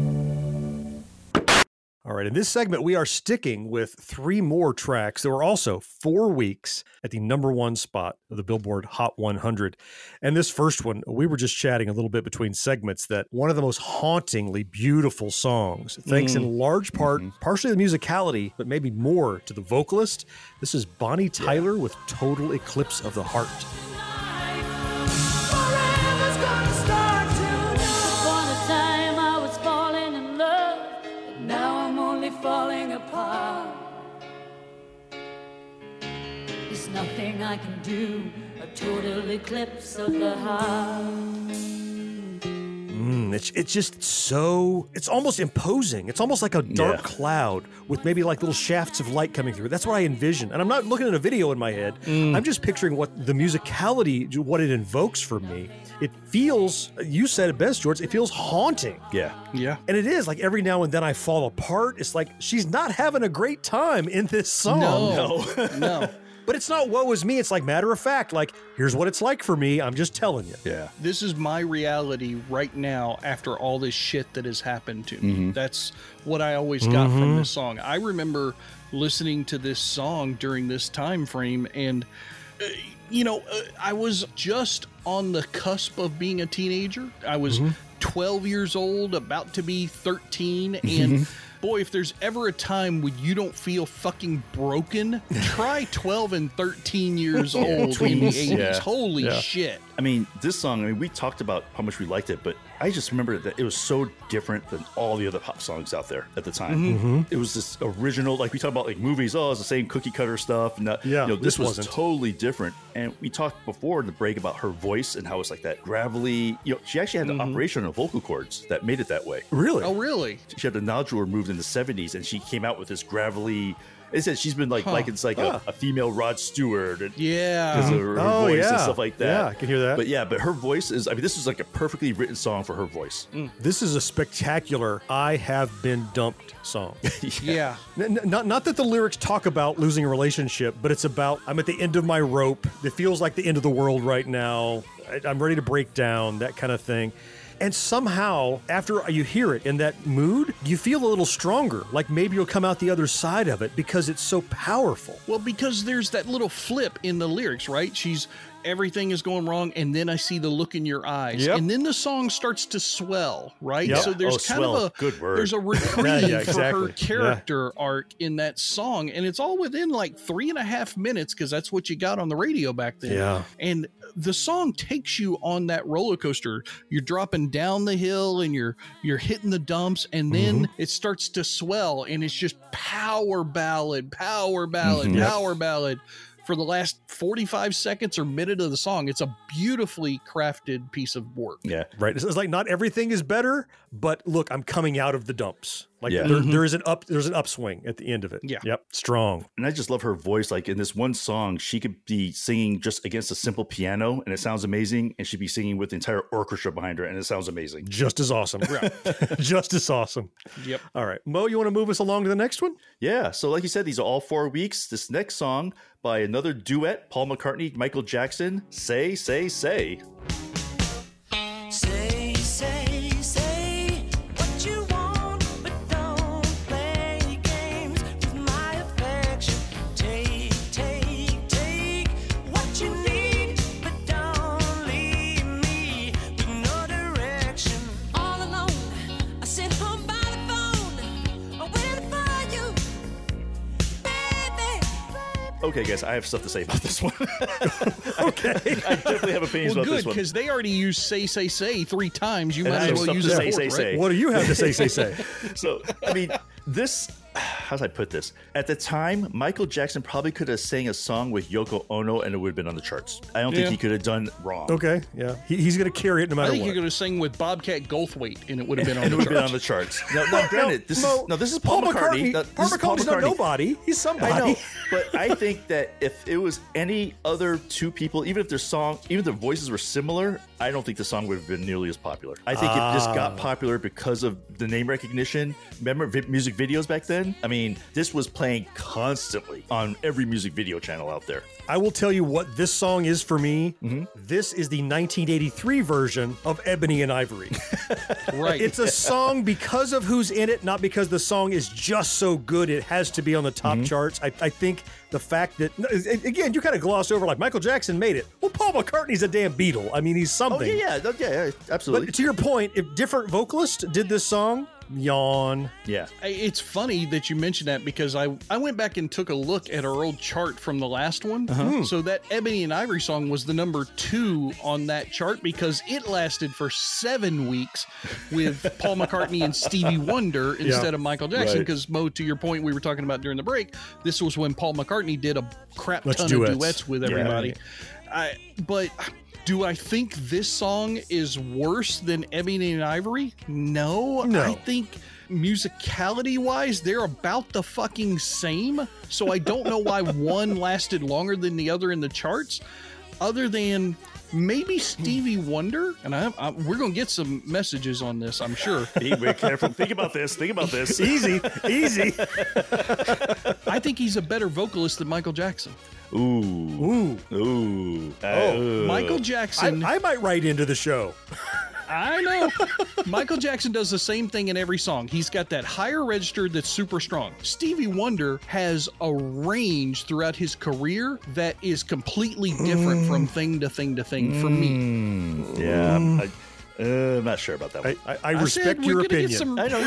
C: All right, in this segment, we are sticking with 3 more tracks that were also 4 weeks at the #1 spot of the Billboard Hot 100. And this first one, we were just chatting a little bit between segments that one of the most hauntingly beautiful songs, thanks in large part, partially to the musicality, but maybe more to the vocalist. This is Bonnie Tyler with Total Eclipse of the Heart.
H: Falling apart. There's nothing I can do. A total eclipse of the heart.
C: It's just so, it's almost imposing. It's almost like a dark cloud with maybe like little shafts of light coming through. That's what I envision. And I'm not looking at a video in my head. I'm just picturing what the musicality, what it invokes for me. It feels, you said it best, George, it feels haunting.
E: Yeah.
C: And it is, like every now and then I fall apart. It's like she's not having a great time in this song.
D: No.
C: But it's not woe is me. It's like matter of fact, like, here's what it's like for me. I'm just telling you.
E: Yeah.
D: This is my reality right now after all this shit that has happened to me. That's what I always got from this song. I remember listening to this song during this time frame, and I was just on the cusp of being a teenager. I was 12 years old, about to be 13, and boy, if there's ever a time when you don't feel fucking broken, try 12 and 13 years old in the 80s.
E: Yeah.
D: Holy shit.
E: I mean, this song, we talked about how much we liked it, but I just remember that it was so different than all the other pop songs out there at the time. It was this original, like we talk about like movies, it's the same cookie cutter stuff. And this was totally different. And we talked before in the break about her voice and how it's like that gravelly, she actually had an operation on vocal cords that made it that way.
C: Really?
D: Oh, really?
E: She had the nodule removed in the 70s, and she came out with this gravelly. It said she's been like it's like a female Rod Stewart, because of her voice and stuff like that.
C: Yeah, I can hear that.
E: But her voice is. I mean, this is like a perfectly written song for her voice.
C: This is a spectacular "I have been dumped" song.
D: Yeah.
C: Not that the lyrics talk about losing a relationship, but it's about I'm at the end of my rope. It feels like the end of the world right now. I'm ready to break down. That kind of thing. And somehow, after you hear it in that mood, you feel a little stronger. Like maybe you'll come out the other side of it because it's so powerful.
D: Well, because there's that little flip in the lyrics, right? Everything is going wrong, and then I see the look in your eyes. And then the song starts to swell, right? So there's
E: good word.
D: There's a reprieve for her character arc in that song, and it's all within like 3.5 minutes because that's what you got on the radio back then.
C: Yeah.
D: And the song takes you on that roller coaster. You're dropping down the hill and you're hitting the dumps, and then it starts to swell, and it's just power ballad for the last 45 seconds or minute of the song. It's a beautifully crafted piece of work.
E: Yeah.
C: Right. It's like not everything is better, but look, I'm coming out of the dumps. Like
E: Yeah.
C: there's an upswing at the end of it.
D: Yeah.
C: Yep. Strong.
E: And I just love her voice. Like in this one song, she could be singing just against a simple piano and it sounds amazing. And she'd be singing with the entire orchestra behind her and it sounds amazing.
C: Just as awesome. Just as awesome.
D: Yep.
C: All right. Mo, you want to move us along to the next one?
E: Yeah. So like you said, these are all 4 weeks. This next song by another duet, Paul McCartney, Michael Jackson, Say, Say, Say.
B: Say, say, say what you want, but don't play games with my affection. Take, take, take what you need, but don't leave me with no direction. All alone, I sit home by the phone, waiting for you, baby.
E: Okay, guys, I have stuff to say about this one. Okay. I definitely have opinions
D: Well,
E: about
D: good,
E: this one.
D: because they already used say 3 times. You
E: And I
D: might
E: have
D: as well
E: stuff
D: use
E: to
D: it
E: say,
D: fourth,
E: say,
D: right?
E: say.
C: What do you have to say?
E: So, I mean, this, how do I put this? At the time, Michael Jackson probably could have sang a song with Yoko Ono and it would have been on the charts. I don't think
D: Yeah.
E: he could have done wrong.
C: Okay. Yeah. He's going to carry it no
D: I
C: matter
D: think
C: what.
D: you could have sang with Bobcat Goldthwait, and it would have been on
E: And
D: the
E: it would have been on
D: charts.
E: the charts. Now, granted, this is Paul McCartney.
C: Paul McCartney's not nobody. He's somebody.
E: I know, but I think that if it was any other 2 people, even if their voices were similar, I don't think the song would have been nearly as popular. I think it just got popular because of the name recognition. Remember music videos back then? I mean, this was playing constantly on every music video channel out there.
C: I will tell you what this song is for me. This is the 1983 version of Ebony and Ivory.
D: Right.
C: It's a song because of who's in it, not because the song is just so good it has to be on the top charts. I think the fact that, again, you kind of gloss over like Michael Jackson made it. Well, Paul McCartney's a damn Beatle. I mean, he's something.
E: Oh, yeah, absolutely.
C: But to your point, if different vocalists did this song, yawn.
E: Yeah.
D: It's funny that you mentioned that because I went back and took a look at our old chart from the last one. So that Ebony and Ivory song was the number 2 on that chart because it lasted for 7 weeks with Paul McCartney and Stevie Wonder instead of Michael Jackson.
E: Right.
D: Because, Mo, to your point we were talking about during the break, this was when Paul McCartney did a crap
C: Bunch
D: ton
C: of
D: of
C: duets.
D: duets with everybody. But do I think this song is worse than Ebony and Ivory? No. I think musicality wise, they're about the fucking same. So I don't know why one lasted longer than the other in the charts, other than maybe Stevie Wonder. And we're going to get some messages on this, I'm sure.
E: Be careful. Think about this.
C: Easy.
D: I think he's a better vocalist than Michael Jackson.
E: Ooh.
D: Michael Jackson.
C: I might write into the show.
D: I know. Michael Jackson does the same thing in every song. He's got that higher register that's super strong. Stevie Wonder has a range throughout his career that is completely different from thing to thing to thing for me.
E: Yeah. I'm not sure about that one.
C: I respect your opinion.
E: I know.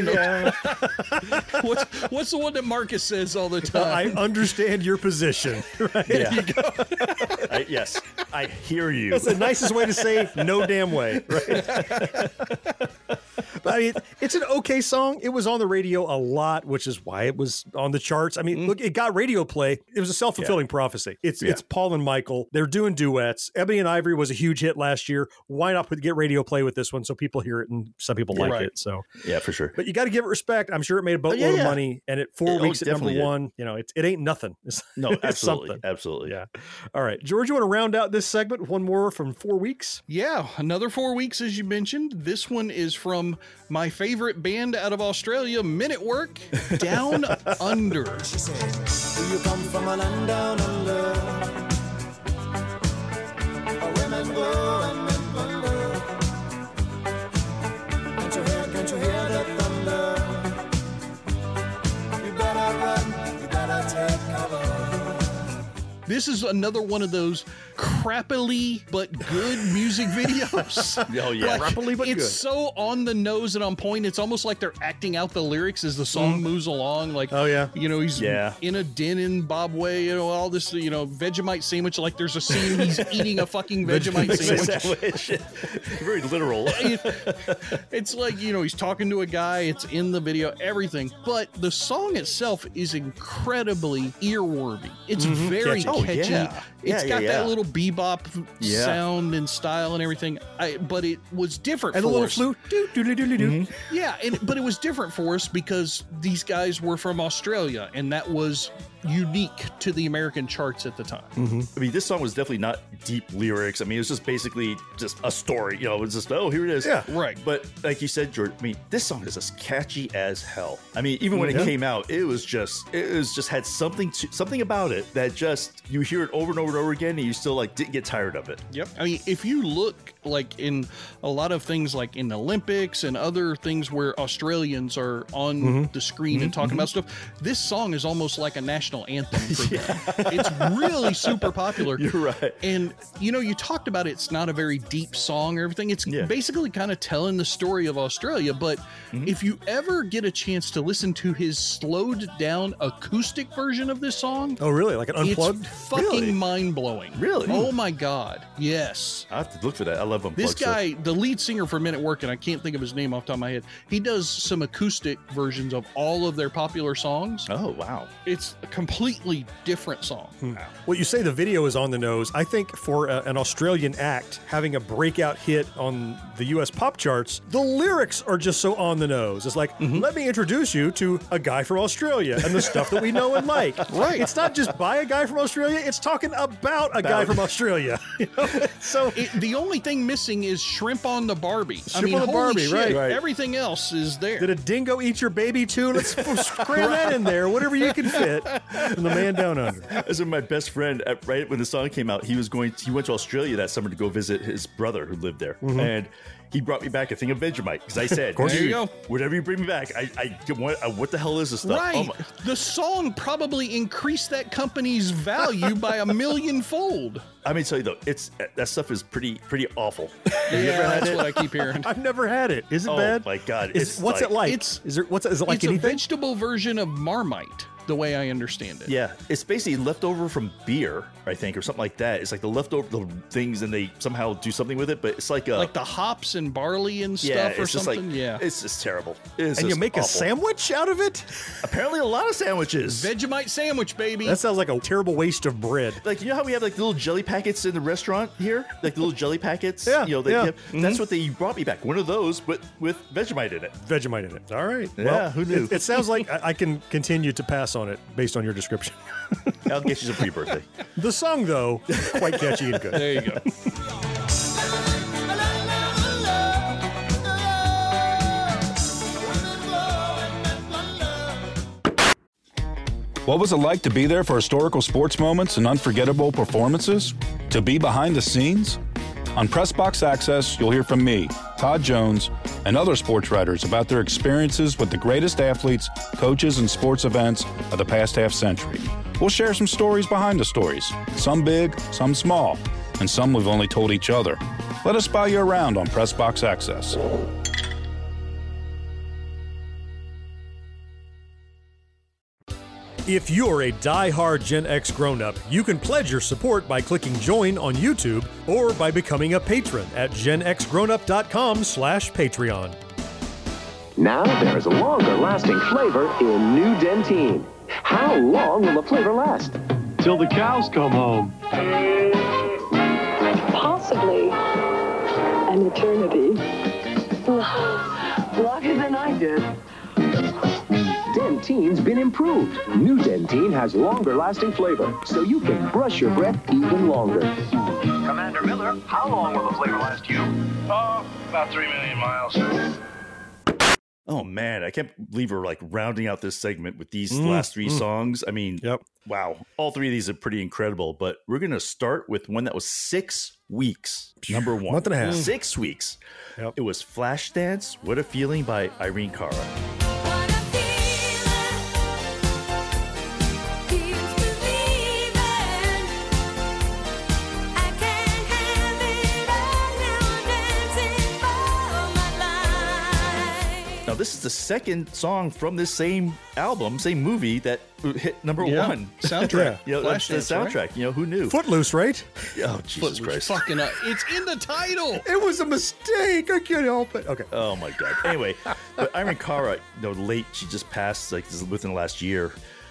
D: What's the one that Marcus says all the time?
C: I understand your position. Right?
E: Yeah. Yes, I hear you.
C: That's the nicest way to say no damn way. Right? But I mean, it's an okay song. It was on the radio a lot, which is why it was on the charts. I mean, look, it got radio play. It was a self-fulfilling prophecy. It's Paul and Michael. They're doing duets. Ebony and Ivory was a huge hit last year. Why not get radio play with this one so people hear it and some people like it? So
E: yeah, for sure.
C: But you got to give it respect. I'm sure it made a boatload of money, and at 4 weeks at number 1, you know, it ain't nothing. It's
E: Absolutely,
C: something.
E: absolutely.
C: Yeah. All right, George, you want to round out this segment with one more from 4 weeks?
D: Yeah, another 4 weeks, as you mentioned. This one is from my favorite band out of Australia, Men at Work, Down Under.
B: She said, do you come from a land down under? Where women go and men wonder. Can't you hear the thunder? You better run, you better take cover.
D: This is another one of those crappily but good music videos.
E: Oh, yeah.
C: Crappily but
D: it's
C: good.
D: so on the nose and on point. It's almost like they're acting out the lyrics as the song moves along. Like, you know, he's in a den in Zimbabwe, you know, all this, you know, Vegemite sandwich. Like there's a scene he's eating a fucking Vegemite sandwich.
E: Very literal.
D: It's like, you know, he's talking to a guy. It's in the video, everything. But the song itself is incredibly earwormy. It's very catchy. It's got that little bebop bebop sound and style and everything. But it was different
C: and
D: for
C: a little
D: us.
C: flute.
D: Yeah, but it was different for us because these guys were from Australia, and that was unique to the American charts at the time.
E: I mean, this song was definitely not deep lyrics. I mean, it was just basically just a story. You know, it was just, oh, here it is.
C: Yeah,
D: right.
E: But like you said, George, I mean, this song is as catchy as hell. I mean, even when it came out, it was just had something about it that just, you hear it over and over and over again, and you still like didn't get tired of it.
D: Yep. I mean, if you look like in a lot of things like in the Olympics and other things where Australians are on the screen and talking about stuff, this song is almost like a national anthem for them. It's really super popular.
E: You're right.
D: And you know, you talked about it's not a very deep song or everything. It's basically kind of telling the story of Australia. But if you ever get a chance to listen to his slowed down acoustic version of this song,
C: oh really? Like an unplugged?
D: It's fucking mind blowing.
E: Really?
D: Oh my god. Yes.
E: I have to look for that. I love unplugged.
D: This guy, the lead singer for Men at Work, and I can't think of his name off the top of my head, he does some acoustic versions of all of their popular songs.
E: Oh, wow.
D: It's a completely different song.
C: Well, you say the video is on the nose. I think for an Australian act having a breakout hit on the U.S. pop charts, the lyrics are just so on the nose. It's like, let me introduce you to a guy from Australia and the stuff that we know and like. Right. It's not just by a guy from Australia. It's talking about a guy from Australia. You know? So
D: the only thing missing is shrimp on the Barbie.
C: Shrimp on the Barbie,
D: shit,
C: right.
D: Everything else is there.
C: Did a dingo eat your baby too? Let's cram that in there, whatever you can fit. And the man down under.
E: As my best friend, right when the song came out, he went to Australia that summer to go visit his brother who lived there, and he brought me back a thing of Vegemite because I said,
C: There
D: you go.
E: whatever you bring me back, what the hell is this stuff?
D: Right.
E: Oh my.
D: The song probably increased that company's value by 1,000,000-fold.
E: I mean, tell you though, that stuff is pretty awful. Have you ever
D: Yeah,
E: had
D: that's
E: it?
D: what I keep hearing.
C: I've never had it. Is it
E: Oh
C: bad?
E: my God.
C: What's it like?
D: It's-
C: Is it like
D: It's a
C: anything?
D: vegetable version of Marmite, the way I understand it.
E: Yeah, it's basically leftover from beer, I think, or something like that. It's like the leftover things, and they somehow do something with it. But it's like
D: Like the hops and barley and stuff
E: yeah,
D: or
E: it's just
D: something.
E: like it's just terrible. It's
C: And you
E: just
C: make a
E: awful.
C: sandwich out of it?
E: Apparently, a lot of sandwiches.
D: Vegemite sandwich, baby.
C: That sounds like a terrible waste of bread.
E: Like, you know how we have like little jelly packets in the restaurant here, like the little jelly packets.
C: Yeah,
E: you know, they
C: yeah.
E: have, that's what you brought me back. One of those, but with Vegemite in it.
C: Vegemite in it. All right.
E: Yeah, who knew?
C: It sounds like I can continue to pass on it based on your description.
E: I'll get you some pre-birthday.
C: The song, though, quite catchy and good.
D: There you go.
P: What was it like to be there for historical sports moments and unforgettable performances? To be behind the scenes? On Pressbox Access, you'll hear from me, Todd Jones, and other sports writers about their experiences with the greatest athletes, coaches, and sports events of the past half century. We'll share some stories behind the stories, some big, some small, and some we've only told each other. Let us spy you around on Pressbox Access.
C: If you're a die-hard Gen X grown-up, you can pledge your support by clicking join on YouTube or by becoming a patron at genxgrownup.com/Patreon.
Q: Now there is a longer-lasting flavor in new Dentyne. How long will the flavor last?
R: Till the cows come home.
K: Possibly an eternity. Longer than I did.
Q: Dentyne's been improved. New Dentyne has longer-lasting flavor, so you can brush your breath even longer.
R: Commander Miller, how long will the flavor last you? Oh, about 3 million miles.
E: Oh man, I can't believe we're like rounding out this segment with these last three songs. I mean, wow, all three of these are pretty incredible. But we're gonna start with one that was 6 weeks, number one,
C: Month and a half.
E: 6 weeks. It was Flashdance, "What a Feeling" by Irene Cara. Now, this is the second song from this same album, same movie that hit number one.
D: Soundtrack.
E: You know, that's the
D: Flashdance,
E: soundtrack.
D: right?
E: You know, who knew?
C: Footloose, right?
E: Oh, Jesus Christ.
D: Fucking it's in the title.
C: It was a mistake. I can't help it. Okay.
E: Oh, my God. Anyway, but Irene Cara, late, she just passed like within the last year.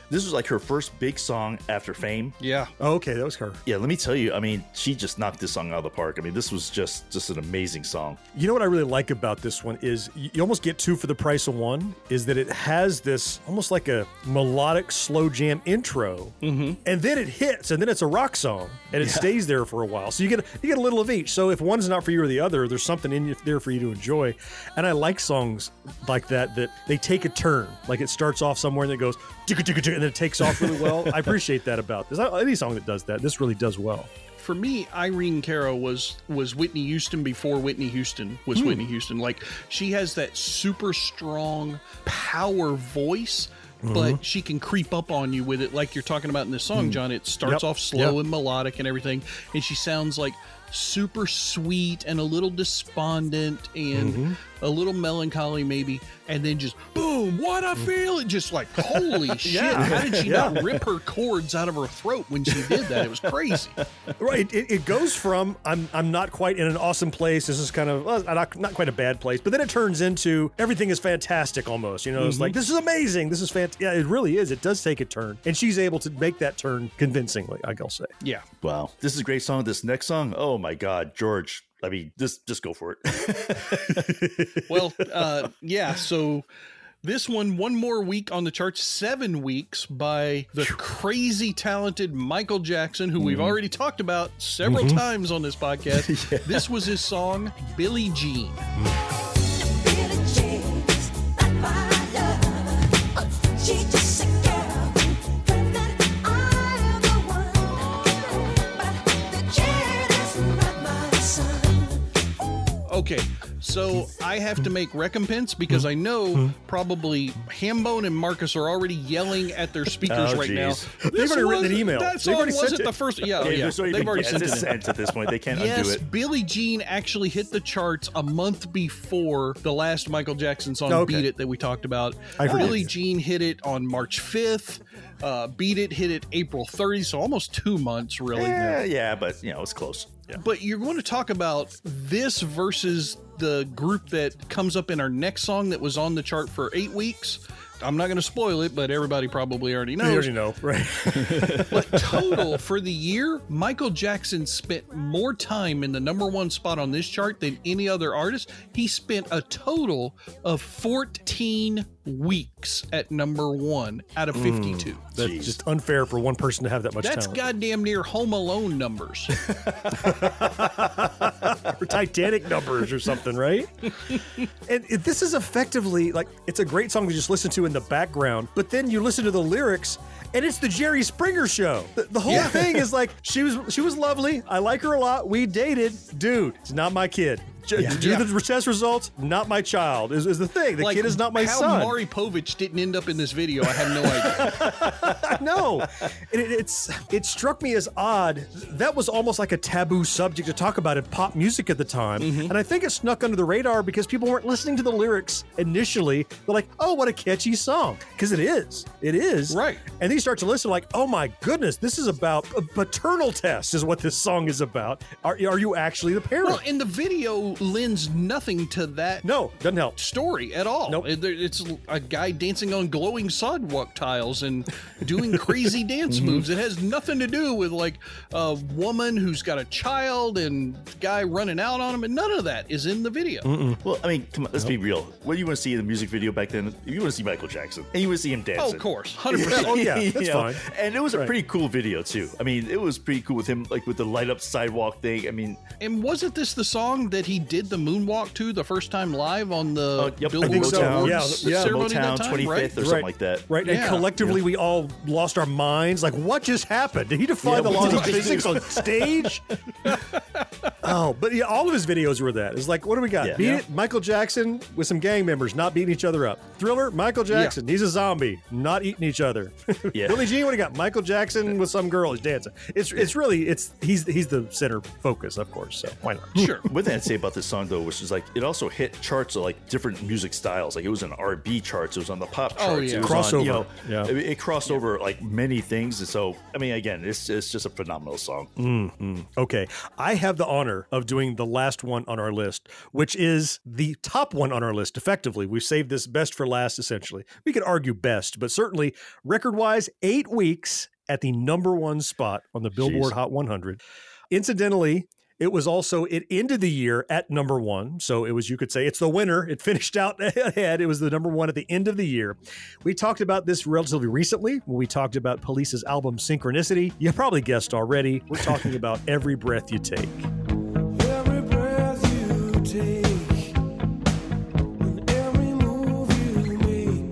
E: This was like her first big song after Fame.
D: Yeah.
C: Oh, okay, that was her.
E: Yeah, let me tell you, I mean, she just knocked this song out of the park. I mean, this was just an amazing song.
C: You know what I really like about this one is you almost get two for the price of one, is that it has this almost like a melodic slow jam intro, and then it hits, and then it's a rock song, and it stays there for a while. So you get a little of each. So if one's not for you or the other, there's something in there for you to enjoy. And I like songs like that they take a turn. Like it starts off somewhere and it goes, and then it takes off really well. I appreciate that about this. Any song that does that, this really does well.
D: For me, Irene Cara was Whitney Houston before Whitney Houston was Whitney Houston. Like, she has that super strong power voice, but she can creep up on you with it, like you're talking about in this song, John. It starts off slow and melodic and everything, and she sounds like super sweet and a little despondent and a little melancholy maybe, and then just boom, what I feel, it just like, holy shit, how did she not rip her cords out of her throat when she did that? It was crazy.
C: Right, it goes from I'm not quite in an awesome place, this is kind of not quite a bad place, but then it turns into everything is fantastic almost, you know. It's like, this is amazing, this is fantastic. Yeah, it really is. It does take a turn, and she's able to make that turn convincingly, I'll say.
D: Yeah.
E: Wow, this is a great song. This next song, oh my God, George, I mean, just go for it.
D: Well, yeah, so this one more week on the charts, 7 weeks, by the crazy talented Michael Jackson, who we've already talked about several times on this podcast. This was his song, Billie Jean. Okay, so I have to make recompense because I know probably Hambone and Marcus are already yelling at their speakers right now.
C: They've already written an email.
D: That song wasn't the first. Yeah,
E: They've
D: already sent it in.
E: At this point. They can't undo it.
D: Billie Jean actually hit the charts a month before the last Michael Jackson song, Beat It, that we talked about. Billie Jean hit it on March 5th. Beat It hit it April 30th, so almost 2 months, really.
E: Yeah, but, you know, it's close. Yeah.
D: But you're going to talk about this versus the group that comes up in our next song that was on the chart for 8 weeks. I'm not going to spoil it, but everybody probably already knows.
C: You already know, right?
D: But total for the year, Michael Jackson spent more time in the #1 spot on this chart than any other artist. He spent a total of 14 weeks at #1 out of 52.
C: That's just unfair for one person to have that much
D: That's
C: talent.
D: goddamn near Home Alone numbers.
C: Or Titanic numbers or something, right? And this is effectively like, it's a great song to just listen to in the background, but then you listen to the lyrics and it's the Jerry Springer show. The whole thing is like, she was lovely, I like her a lot, we dated, dude, it's not my kid. Do the test results, not my child, is the thing. The kid is not my son.
D: How Maury Povich didn't end up in this video, I have no idea.
C: I know. It struck me as odd. That was almost like a taboo subject to talk about in pop music at the time. And I think it snuck under the radar because people weren't listening to the lyrics initially. They're like, oh, what a catchy song. Because it is. It is.
D: Right.
C: And then you start to listen like, oh my goodness, this is about a paternal test is what this song is about. Are you actually the parent?
D: Well, in the video lends nothing to that.
C: No, doesn't help.
D: Story at all.
C: Nope.
D: It's a guy dancing on glowing sidewalk tiles and doing crazy dance moves. It has nothing to do with like a woman who's got a child and guy running out on him, and none of that is in the video.
E: Well, I mean, come on, let's be real. What do you want to see in the music video back then? You want to see Michael Jackson, and you want to see him dancing.
D: Oh, of course, 100%.
C: Oh yeah, that's fine.
E: And it was a pretty cool video too. I mean, it was pretty cool with him, like with the light up sidewalk thing. I mean,
D: and wasn't this the song that he did the moonwalk to the first time live on the Billboard Awards ceremony that time,
E: 25th
D: right?
E: or something like that.
C: Right, and collectively we all lost our minds. Like, what just happened? Did he defy the laws of physics on stage? Oh, but all of his videos were that. It's like, what do we got? Beat It, Michael Jackson with some gang members not beating each other up. Thriller, Michael Jackson, he's a zombie, not eating each other. Billie Jean, what do you got? Michael Jackson with some girl, he's dancing. He's the center focus, of course. So why not?
D: Sure.
E: One thing I'd say about this song though, which is like it also hit charts of like different music styles. Like it was on R&B charts, it was on the pop charts.
D: Oh, yeah.
E: It was
C: Crossover.
E: On, it crossed over like many things. And so I mean, again, it's just a phenomenal song.
C: Okay, I have the honor of doing the last one on our list, which is the top one on our list. Effectively, we've saved this best for last, essentially. We could argue best, but certainly record-wise, 8 weeks at the number one spot on the Billboard Hot 100. Incidentally, it ended the year at number one. So it was, you could say it's the winner. It finished out ahead. It was the number one at the end of the year. We talked about this relatively recently when we talked about Police's album Synchronicity. You probably guessed already. We're talking about Every Breath You Take.
B: Every breath you take, and every move you make,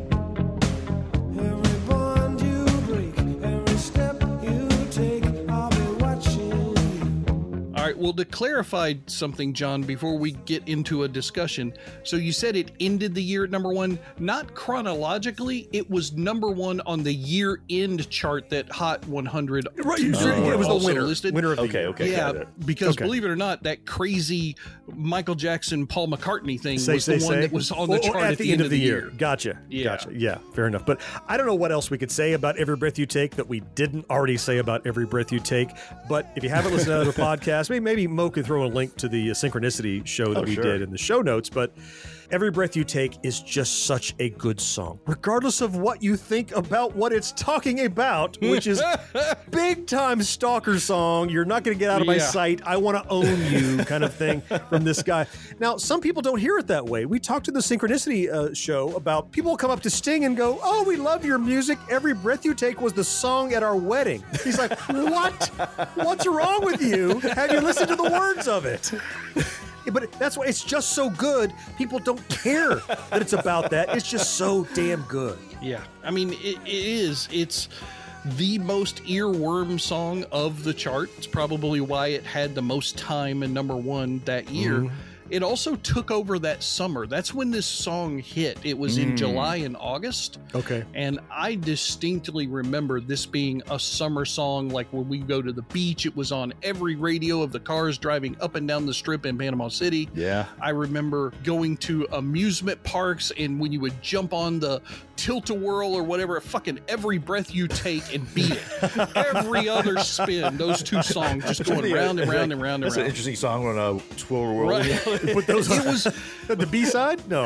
B: every bond you break, every step you take, I'll be watching you.
D: All right, well, to clarify something, John, before we get into a discussion. So you said it ended the year at number one. Not chronologically, it was number one on the year-end chart that Hot 100
C: It was the winner.
D: listed.
C: Winner of the
E: Okay,
C: year.
E: okay.
D: Yeah,
E: got it.
D: because
C: Okay.
D: believe it or not, that crazy Michael Jackson, Paul McCartney thing was
C: Say,
D: the one that was on the chart
C: at the end of the year. Gotcha.
D: Yeah.
C: Gotcha. Yeah, fair enough. But I don't know what else we could say about Every Breath You Take that we didn't already say about Every Breath You Take. But if you haven't listened to other podcasts, maybe Mo could throw a link to the Synchronicity show that we
E: sure.
C: did in the show notes. But Every Breath You Take is just such a good song, regardless of what you think about what it's talking about, which is big time stalker song. You're not going to get out of my
D: Yeah.
C: sight. I want to own you kind of thing from this guy. Now, some people don't hear it that way. We talked to the Synchronicity show about people come up to Sting and go, "Oh, we love your music. Every Breath You Take was the song at our wedding." He's like, "What? What's wrong with you? Have you listened to the words of it?" But that's why it's just so good. People don't care that it's about that. It's just so damn good.
D: Yeah, I mean, it is. It's the most earworm song of the chart. It's probably why it had the most time in number one that year.
C: Mm-hmm.
D: It also took over that summer. That's when this song hit. It was in July and August.
C: Okay.
D: And I distinctly remember this being a summer song. Like when we go to the beach, it was on every radio of the cars driving up and down the strip in Panama City.
E: Yeah.
D: I remember going to amusement parks, and when you would jump on the tilt-a-whirl or whatever, fucking Every Breath You Take and beat it. Every other spin, those two songs just going round and round and round and
E: That's an
D: round.
E: interesting song on a Twirl World.
D: Right.
C: Put those
D: It was
C: the B-side? No.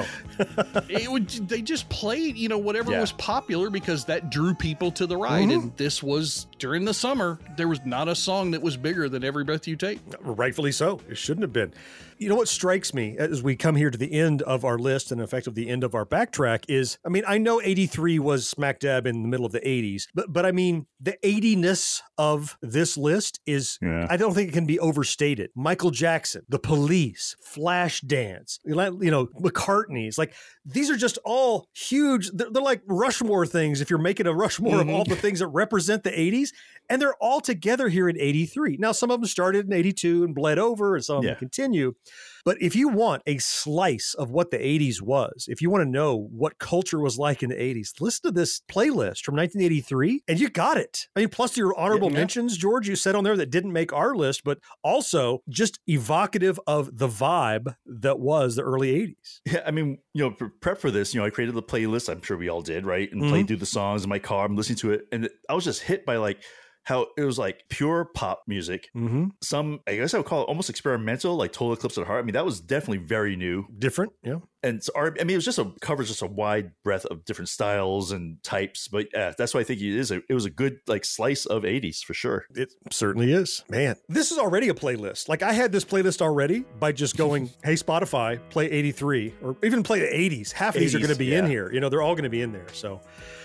D: they just played, whatever
E: Yeah.
D: was popular because that drew people to the ride. And this was during the summer. There was not a song that was bigger than Every Breath You Take.
C: Rightfully so. It shouldn't have been. You know what strikes me as we come here to the end of our list and effectively the end of our backtrack is, I mean, I know 83 was smack dab in the middle of the 80s, but I mean, the 80ness of this list is, I don't think it can be overstated. Michael Jackson, The Police, Flashdance, McCartney's, like, these are just all huge. They're like Rushmore things if you're making a Rushmore of all the things that represent the 80s, and they're all together here in 83. Now, some of them started in 82 and bled over, and some of them continue. But if you want a slice of what the 80s was, if you want to know what culture was like in the 80s, listen to this playlist from 1983, and you got it. I mean, plus your honorable mentions, George, you said on there that didn't make our list, but also just evocative of the vibe that was the early 80s.
E: Yeah, I mean, for prep for this, I created the playlist. I'm sure we all did, right? And played through the songs in my car. I'm listening to it, and I was just hit by like how it was like pure pop music. Some, I guess I would call it almost experimental, like Total Eclipse of the Heart. I mean, that was definitely very new.
C: Different, yeah.
E: And so, I mean, it was just covers just a wide breadth of different styles and types. But yeah, that's why I think it was a good like slice of 80s for sure.
C: It certainly is. Man, this is already a playlist. Like I had this playlist already by just going, hey, Spotify, play 83 or even play the 80s. Half of these are going to be in here. They're all going to be in there. So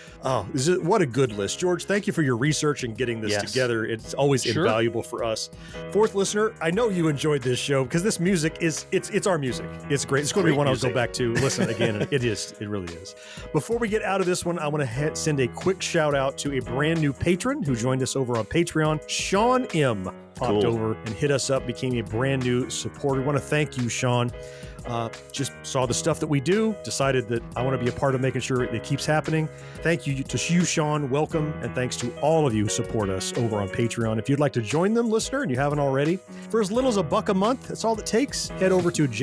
C: what a good list. George, thank you for your research and getting this together. It's always invaluable for us. Fourth listener, I know you enjoyed this show because this music it's our music. It's great. It's going to be one I'll go back to listen again. It is. It really is. Before we get out of this one, I want to send a quick shout out to a brand new patron who joined us over on Patreon. Sean M. popped over and hit us up, became a brand new supporter. I want to thank you, Sean. Just saw the stuff that we do, decided that I want to be a part of making sure it keeps happening. Thank you to you, Sean. Welcome. And thanks to all of you who support us over on Patreon. If you'd like to join them, listener, and you haven't already, for as little as $1 a month, that's all it takes. Head over to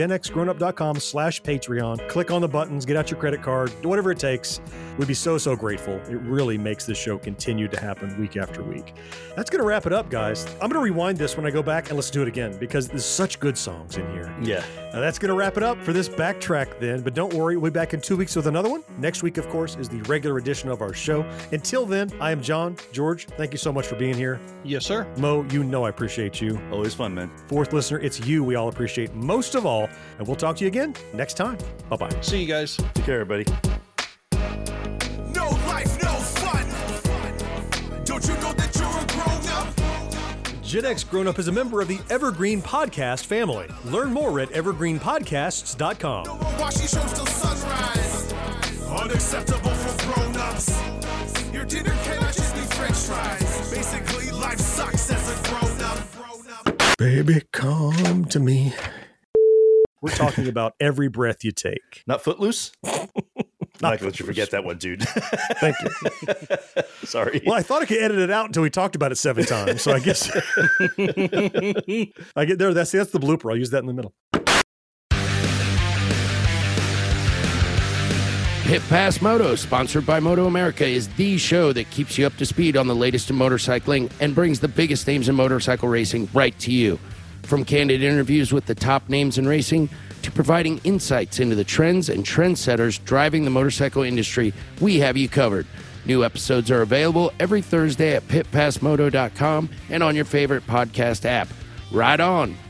C: genxgrownup.com/Patreon. Click on the buttons, get out your credit card, do whatever it takes. We'd be so grateful. It really makes this show continue to happen week after week. That's going to wrap it up, guys. I'm going to rewind rewind this when I go back and listen to it again because there's such good songs in here.
E: Yeah.
C: Now that's going to wrap it up for this backtrack then, but don't worry, we'll be back in 2 weeks with another one. Next week, of course, is the regular edition of our show. Until then, I am John. George, thank you so much for being here.
D: Yes, sir.
C: Mo, you know I appreciate you.
E: Always fun, man.
C: Fourth listener, it's you we all appreciate most of all, and we'll talk to you again next time. Bye-bye.
D: See you guys.
E: Take care, everybody.
B: No life, no fun. Don't you know that you're a grown-up?
C: Gen X Grown Up is a member of the Evergreen Podcast family. Learn more at evergreenpodcasts.com.
B: Watching shows till sunrise. Unacceptable for grown-ups. Your dinner cannot just be french fries. Basically, life sucks as a grown-up.
C: Baby, come to me. We're talking about every breath you take.
E: Not Footloose? Not going to let you forget that one, dude.
C: Thank you.
E: Sorry.
C: Well, I thought I could edit it out until we talked about it 7 times, so I guess I get there. That's the blooper. I'll use that in the middle.
S: Pit Pass Moto, sponsored by Moto America, is the show that keeps you up to speed on the latest in motorcycling and brings the biggest names in motorcycle racing right to you. From candid interviews with the top names in racing to providing insights into the trends and trendsetters driving the motorcycle industry, we have you covered. New episodes are available every Thursday at pitpassmoto.com and on your favorite podcast app. Ride on!